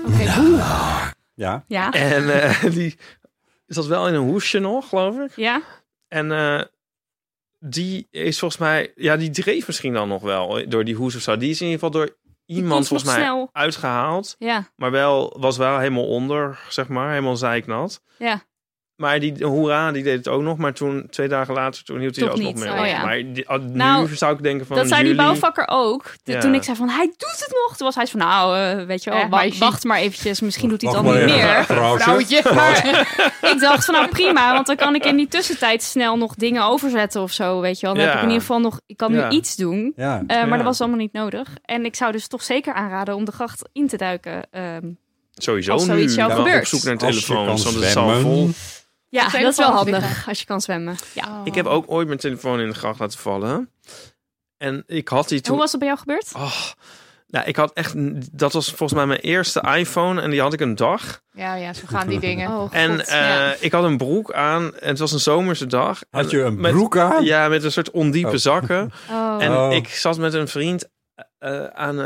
Ja. Ja. En die zat wel in een hoesje nog, geloof ik. Ja. En die is volgens mij... Ja, die dreef misschien dan nog wel door die hoes of zo. Die is in ieder geval door iemand volgens mij snel uitgehaald. Ja. Maar was wel helemaal onder, zeg maar. Helemaal zeiknat. Ja. Maar die hoera, die deed het ook nog. Maar toen, 2 dagen later, toen hield hij Toch er alsnog niet. mee Oh, op. ja. Maar Nou, nu zou ik denken van Dat zei die juli- bouwvakker ook. Ja. Toen ik zei van, hij doet het nog. Toen was hij van, nou, weet je wel, meisje. wacht maar eventjes. Misschien doet hij het Wacht dan niet maar even. meer. Vrouwtje. Maar ik dacht van, nou prima. Want dan kan ik in die tussentijd snel nog dingen overzetten of zo, weet je wel. Dan Ja. heb ik in ieder geval nog, ik kan Ja. nu iets doen. Ja. Maar Ja. dat was allemaal niet nodig. En ik zou dus toch zeker aanraden om de gracht in te duiken. Sowieso als zoiets nu jou wel gebeurt. op zoek naar Als je telefoons. kan Want het is al zwemmen. vol. Ja, Op dat is wel telefoons handig liggen. als je kan zwemmen. Ja. Oh. Ik heb ook ooit mijn telefoon in de gracht laten vallen. En ik had die En toen... hoe was het bij jou gebeurd? Oh, nou, ik had echt... Dat was volgens mij mijn eerste iPhone. En die had ik een dag. Ja, zo gaan die dingen. Oh, God. En Ja. ik had een broek aan. En het was een zomerse dag. Had je een Met- broek aan? Ja, met een soort ondiepe Oh. zakken. Oh. En Oh. ik zat met een vriend aan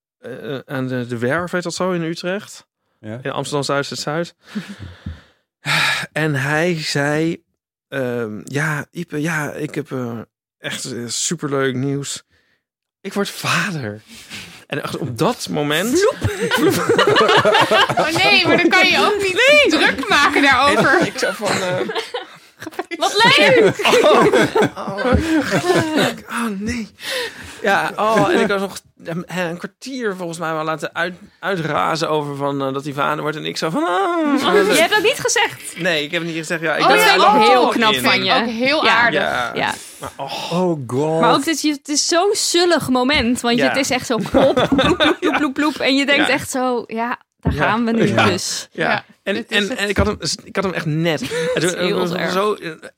de Werf, heet dat zo, in Utrecht. Ja. In Amsterdam Zuid. En hij zei... ja, Ipe, ja, ik heb echt superleuk nieuws. Ik word vader. En echt op dat moment... Oh nee, maar dan kan je ook niet druk maken daarover. En ik zei van... Wat leuk! Oh, nee. Ja, en ik had nog een kwartier volgens mij wel laten uitrazen over van dat hij vader wordt. En ik zo van... Je hebt dat niet gezegd. Nee, ik heb het niet gezegd. Ja, ik Oh, dacht, ja, hij lag er heel toch nog knap in. van je. Ook heel Ja. aardig. Ja. Ja. Maar, Oh god. Maar ook, het is zo'n zullig moment. Want Ja. het is echt zo plop, ploep, ploep, ploep, ploep, ploep. En je denkt Ja. echt zo, ja, daar Ja. gaan we nu Ja. dus. ja. Ja, En, dit is en het. ik had hem echt net. Het is heel was erg. zo,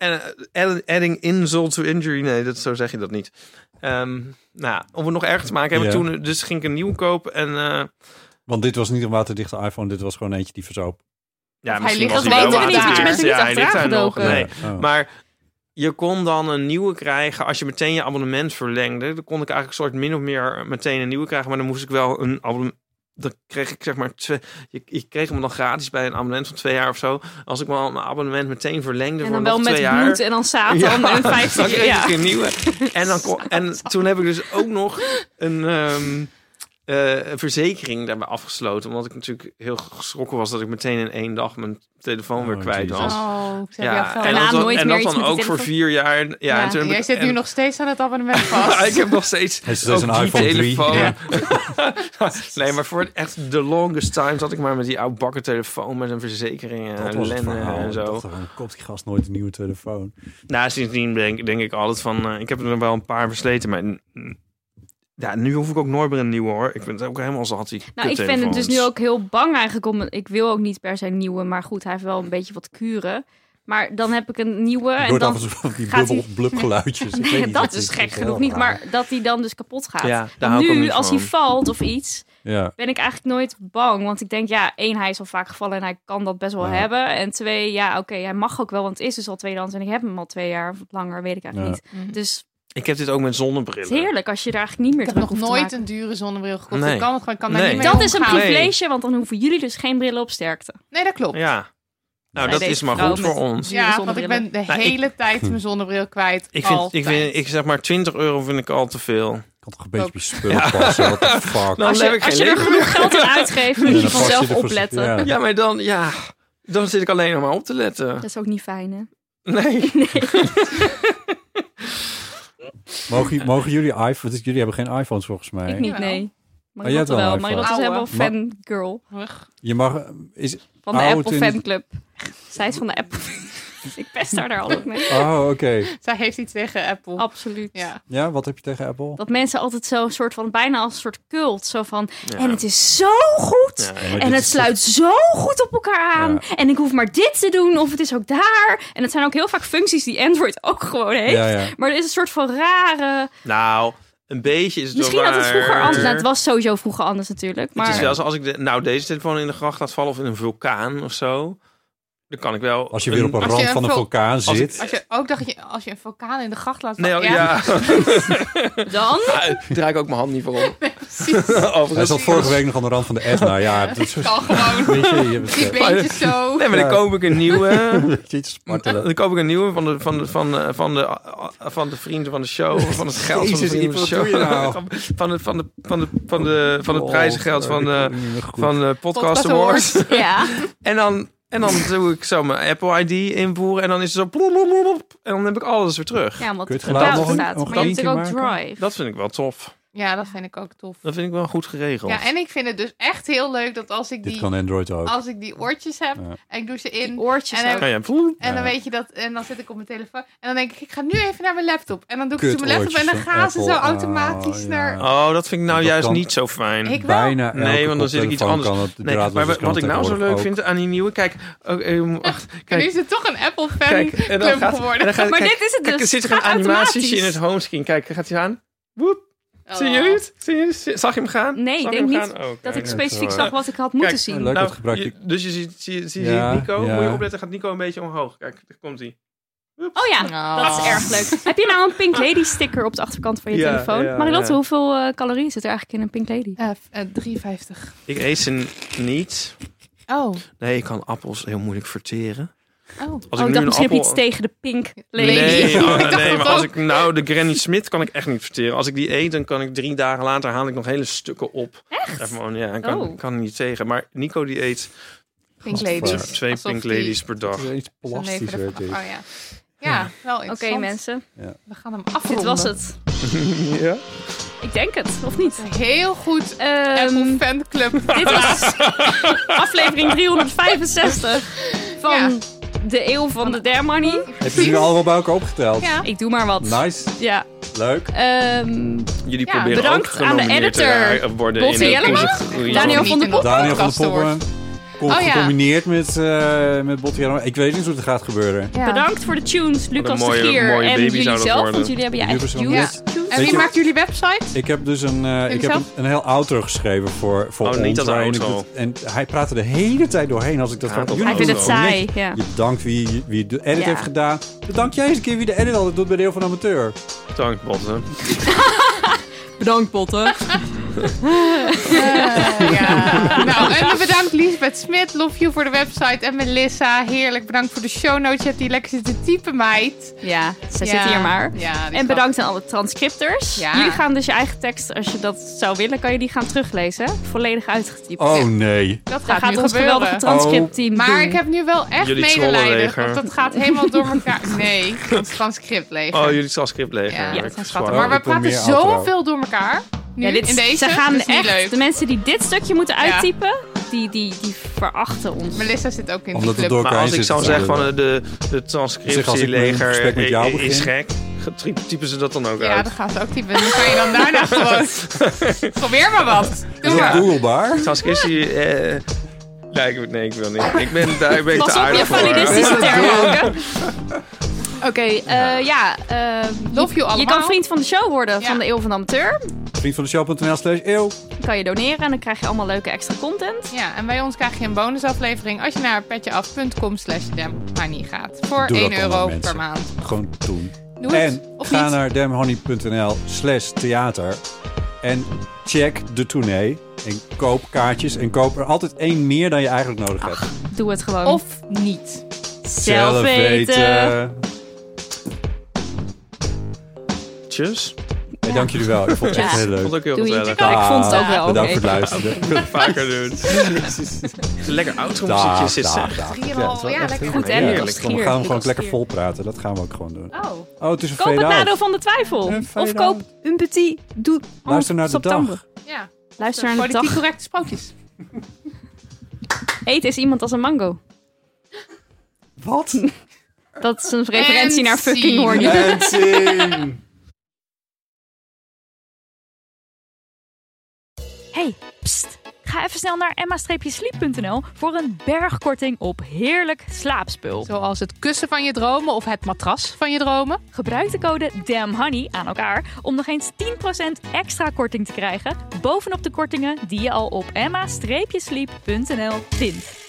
adding insult to injury. Nee, zo zeg je dat niet. Nou, om het nog erger te maken, heb ik Ja. toen, dus ging ik een nieuw kopen. En Want dit was niet een waterdichte iPhone. Dit was gewoon eentje die verzoop. ja, Of misschien hij ligt was hij wel wel weten we niet, want je waterdicht. bent er niet Ja, hij ligt achteraan daar nog. gedoken. Nee. Oh. Maar je kon dan een nieuwe krijgen als je meteen je abonnement verlengde. Dan kon ik eigenlijk een soort min of meer meteen een nieuwe krijgen. Maar dan moest ik wel een abonnement... Dan kreeg ik zeg maar... Je kreeg hem dan gratis bij een abonnement van 2 jaar of zo. Als ik mijn abonnement meteen verlengde En voor dan nog wel 2 met jaar... bloed en dan Satan en dan 50 kreeg ja. ik een nieuwe. En toen heb ik dus ook nog een verzekering daarbij afgesloten. Omdat ik natuurlijk heel geschrokken was dat ik meteen in 1 dag mijn telefoon weer Oh, kwijt Jesus. was. Oh, ze hebben jou Ja, geld. en Daarna dat, nooit en meer dat iets dan met die ook voor telefoon. 4 jaar. Ja, Ja. en toen heb Jij ik, zit nu en- nog steeds aan het abonnement vast. ik heb nog steeds Hij zit dus ook een die iPhone 3. telefoon. Ja. Nee, maar voor echt de longest time zat ik maar met die oude bakken telefoon met een verzekering en Dat was het ellende verhaal. en Ik zo. dacht, waarom koopt die gast nooit een nieuwe telefoon? Nou, sindsdien denk ik altijd van... ik heb er wel een paar versleten, maar... ja, nu hoef ik ook nooit meer een nieuwe, hoor. Ik vind het ook helemaal zat, die Nou, ik vind het dus nu ook heel bang eigenlijk om... Ik wil ook niet per se een nieuwe, maar goed, hij heeft wel een beetje wat kuren. Maar dan heb ik een nieuwe Je en hoort dan... af en toe van die gaat bubbel blub geluidjes. Ik weet niet, dat is gek heel genoeg niet, raar. maar dat hij dan dus kapot gaat. Ja, daar En hou ik ook nu, niet als van. hij valt of iets, Ja. ben ik eigenlijk nooit bang. Want ik denk, ja, 1, hij is al vaak gevallen en hij kan dat best wel Ja. hebben. En 2, ja, oké, hij mag ook wel, want het is dus al tweedehands. En ik heb hem al 2 jaar of langer, weet ik eigenlijk niet. Dus Ik heb dit ook met het zonnebrillen. is heerlijk als je er eigenlijk niet meer Ik heb druk nog hoeft te nooit maken. een dure zonnebril gekocht. Nee. Ik kan het gewoon, ik kan daar Nee. niet mee Dat is een omgaan. privilege, want dan hoeven jullie dus geen brillen op sterkte. Nee, dat klopt. Ja. Nou, Zei dat is deze maar vrouw goed voor met- ons. dure Ja, want ik zonnebrillen. ben de Nou, hele tijd mijn zonnebril kwijt. Ik zeg maar 20 euro vind ik al te veel. Ik kan toch een beetje Ook. op je spullen passen. What the fuck. Dan Als heb je, ik als geen je er leven. genoeg geld aan uitgeeft, moet Ja, je dan pas vanzelf je er voor- opletten. ja. Ja, maar dan zit ik alleen nog maar op te letten. Dat is ook niet fijn, hè? Nee. Mogen jullie iPhones? Jullie hebben geen iPhones volgens mij. Ik niet, Jawel. nee. Marilotte wel wel. een Marilotte is helemaal fangirl. Je mag... Van de Apple fanclub. Zij is van de Apple. Ik pest haar daar altijd mee. Oh, oké. Zij heeft iets tegen Apple. Absoluut. Ja, wat heb je tegen Apple? Dat mensen altijd zo'n soort van, bijna als een soort cult. Zo van, en het is zo goed. Ja, en het sluit zo goed op elkaar aan. Ja. En ik hoef maar dit te doen, of het is ook daar. En het zijn ook heel vaak functies die Android ook gewoon heeft. Ja. Maar er is een soort van rare... Nou, een beetje is het misschien wel had het vroeger anders. Nou, het was sowieso vroeger anders natuurlijk. Maar... Het is wel zo, als ik deze telefoon in de gracht laat vallen of in een vulkaan of zo... Dan kan ik wel... Als je weer op een rand van een vulkaan zit. Als je een vulkaan in de gracht laat vallen. Nee, Dan? Draai ik ook mijn hand niet voor om. Hij zat vorige week nog aan de rand van de Etna. Ja, dat kan gewoon. Die beentjes zo. Nee, maar dan koop ik een nieuwe. Dan koop ik een nieuwe van de vrienden van de show. Van het geld van de vrienden van de show. Van het prijzengeld van de Podcast Awards. Ja. En dan doe ik zo mijn Apple ID invoeren en dan is het zo plop. En dan heb ik alles weer terug. Ja, want het staat. Maar je hebt natuurlijk ook Drive. Dat vind ik wel tof. Ja, dat vind ik ook tof. Dat vind ik wel goed geregeld. Ja, en ik vind het dus echt heel leuk dat als ik Dit kan Android ook. Als ik die oortjes heb en ik doe ze in. Oortjes en dan weet je dat. En dan zit ik op mijn telefoon. En dan denk ik ga nu even naar mijn laptop. En dan doe ik het op mijn laptop. En dan gaan ze zo automatisch naar... Oh, dat vind ik nou juist niet zo fijn. Ik bijna nee, want dan zit ik iets anders. Nee, maar wat ik nou zo leuk vind aan die nieuwe... Kijk, nu is het toch een Apple fan club geworden. Maar dit is het dus. Er zit er een animatietje in het homescreen. Kijk, gaat hij aan? Woep. Zien jullie het? Zag je hem gaan? Nee, ik denk niet dat ik specifiek zag wat ik had moeten zien. Leuk dat gebruik ik. Dus je ziet Nico. Moet je opletten, gaat Nico een beetje omhoog. Kijk, daar komt hij. Oh ja, dat is erg leuk. Heb je nou een Pink Lady sticker op de achterkant van je telefoon? Marilotte, hoeveel calorieën zit er eigenlijk in een Pink Lady? 53. Ik eet ze niet. Oh. Nee, ik kan appels heel moeilijk verteren. Als ik dacht misschien iets tegen de Pink Lady. Nee, maar als ik de Granny Smith kan ik echt niet verteren. Als ik die eet, dan kan ik 3 dagen later haal ik nog hele stukken op. Echt? Gewoon, ja, ik kan er niet tegen. Maar Nico die eet Pink Ladies. 2 Pink Ladies per dag. Iets plastisch werd dit. Ja, wel interessant. Oké, mensen. Ja. We gaan hem afronden. Dit was het. Ja? Ik denk het, of niet? Heel goed. Apple Fanclub. Dit was aflevering 365 van de eeuw van de Dermoney. Heb je ze allemaal bij elkaar opgeteld? Ja. Ik doe maar wat. Nice. Ja. Leuk. Jullie proberen bedankt ook aan de editor Botte Jellema. Daniel van der Poppen. Gecombineerd met Botte Jellema. Ik weet niet hoe het gaat gebeuren. Ja. Bedankt voor de tunes, Lucas de Gier en jullie zelf. Want jullie hebben je eigen tunes. En wie maakt jullie website? Ik heb dus een heel outro geschreven voor ons. Niet dat outro. En hij praatte de hele tijd doorheen als ik dat van... Hij vindt het saai. Ja. Je bedankt wie de edit heeft gedaan. Bedankt jij eens een keer wie de edit altijd doet bij de Deel van Amateur. Bedankt, Botte. Bedankt, Botte. Nou, en bedankt Liesbeth Smit, Love You voor de website en Melissa. Heerlijk, bedankt voor de show notes. Je hebt die lekker zitten typen, meid. Ja, zij zit hier maar. Ja, en bedankt aan alle transcripters. Ja. Jullie gaan dus je eigen tekst, als je dat zou willen, kan je die gaan teruglezen. Volledig uitgetypt. Oh nee. Dat gaat ons geweldige transcriptteam doen. Maar ik heb nu wel echt medelijden, want dat gaat helemaal door elkaar. Nee, ons transcriptleger. Oh, jullie transcriptleger. Ja, dat zijn schatten. Maar we praten zoveel door elkaar. Nu, in deze, ze gaan echt, leuk. De mensen die dit stukje moeten uittypen, die verachten ons. Melissa zit ook in de club. Maar als ik zou zeggen van de transcriptieleger is gek, typen ze dat dan ook uit? Ja, dan gaan ze ook typen. Dan kan je dan daarna gewoon... Probeer maar wat. Doe maar. Googlebaar? Transcriptie... Nee, ik wil niet. Ik ben daar een beetje te aardig voor. Pas op je validistische termen ook. Oké, love you allemaal. Je kan vriend van de show worden van de Eeuw van de Amateur. Vriendvandeshow.nl/eeuw. Dan kan je doneren en dan krijg je allemaal leuke extra content. Ja, en bij ons krijg je een bonusaflevering als je naar petjeaf.com/damhoney gaat. Voor Doe €1 per maand. Gewoon doen. Doe en het, of ga niet. naar damhoney.nl/theater en check de tournee. En koop kaartjes en koop er altijd 1 meer dan je eigenlijk nodig hebt. Doe het gewoon. Of niet. Zelf weten. Tjus. Hey, dank jullie wel. Ik vond het echt heel leuk. Ik vond het ook heel gezellig. Ik vond het ook wel. Bedankt voor het luisteren. Ik wil het vaker doen. Lekker outro-muziekje zitten. Ja, lekker goed. En heerlijk. We gaan hem gewoon lekker vol praten. Dat gaan we ook gewoon doen. Oh, het is een koop het fade-out. nadeel van de twijfel. Of koop een petit doe. Luister naar de dag. Ja. Luister naar de politiek dag. correcte sprookjes. Eet is iemand als een mango. Wat? Dat is een referentie naar fucking horny. En zien. Hey, pst. Ga even snel naar emma-sleep.nl voor een bergkorting op heerlijk slaapspul. Zoals het kussen van je dromen of het matras van je dromen. Gebruik de code DAMNHONEY aan elkaar om nog eens 10% extra korting te krijgen bovenop de kortingen die je al op emma-sleep.nl vindt.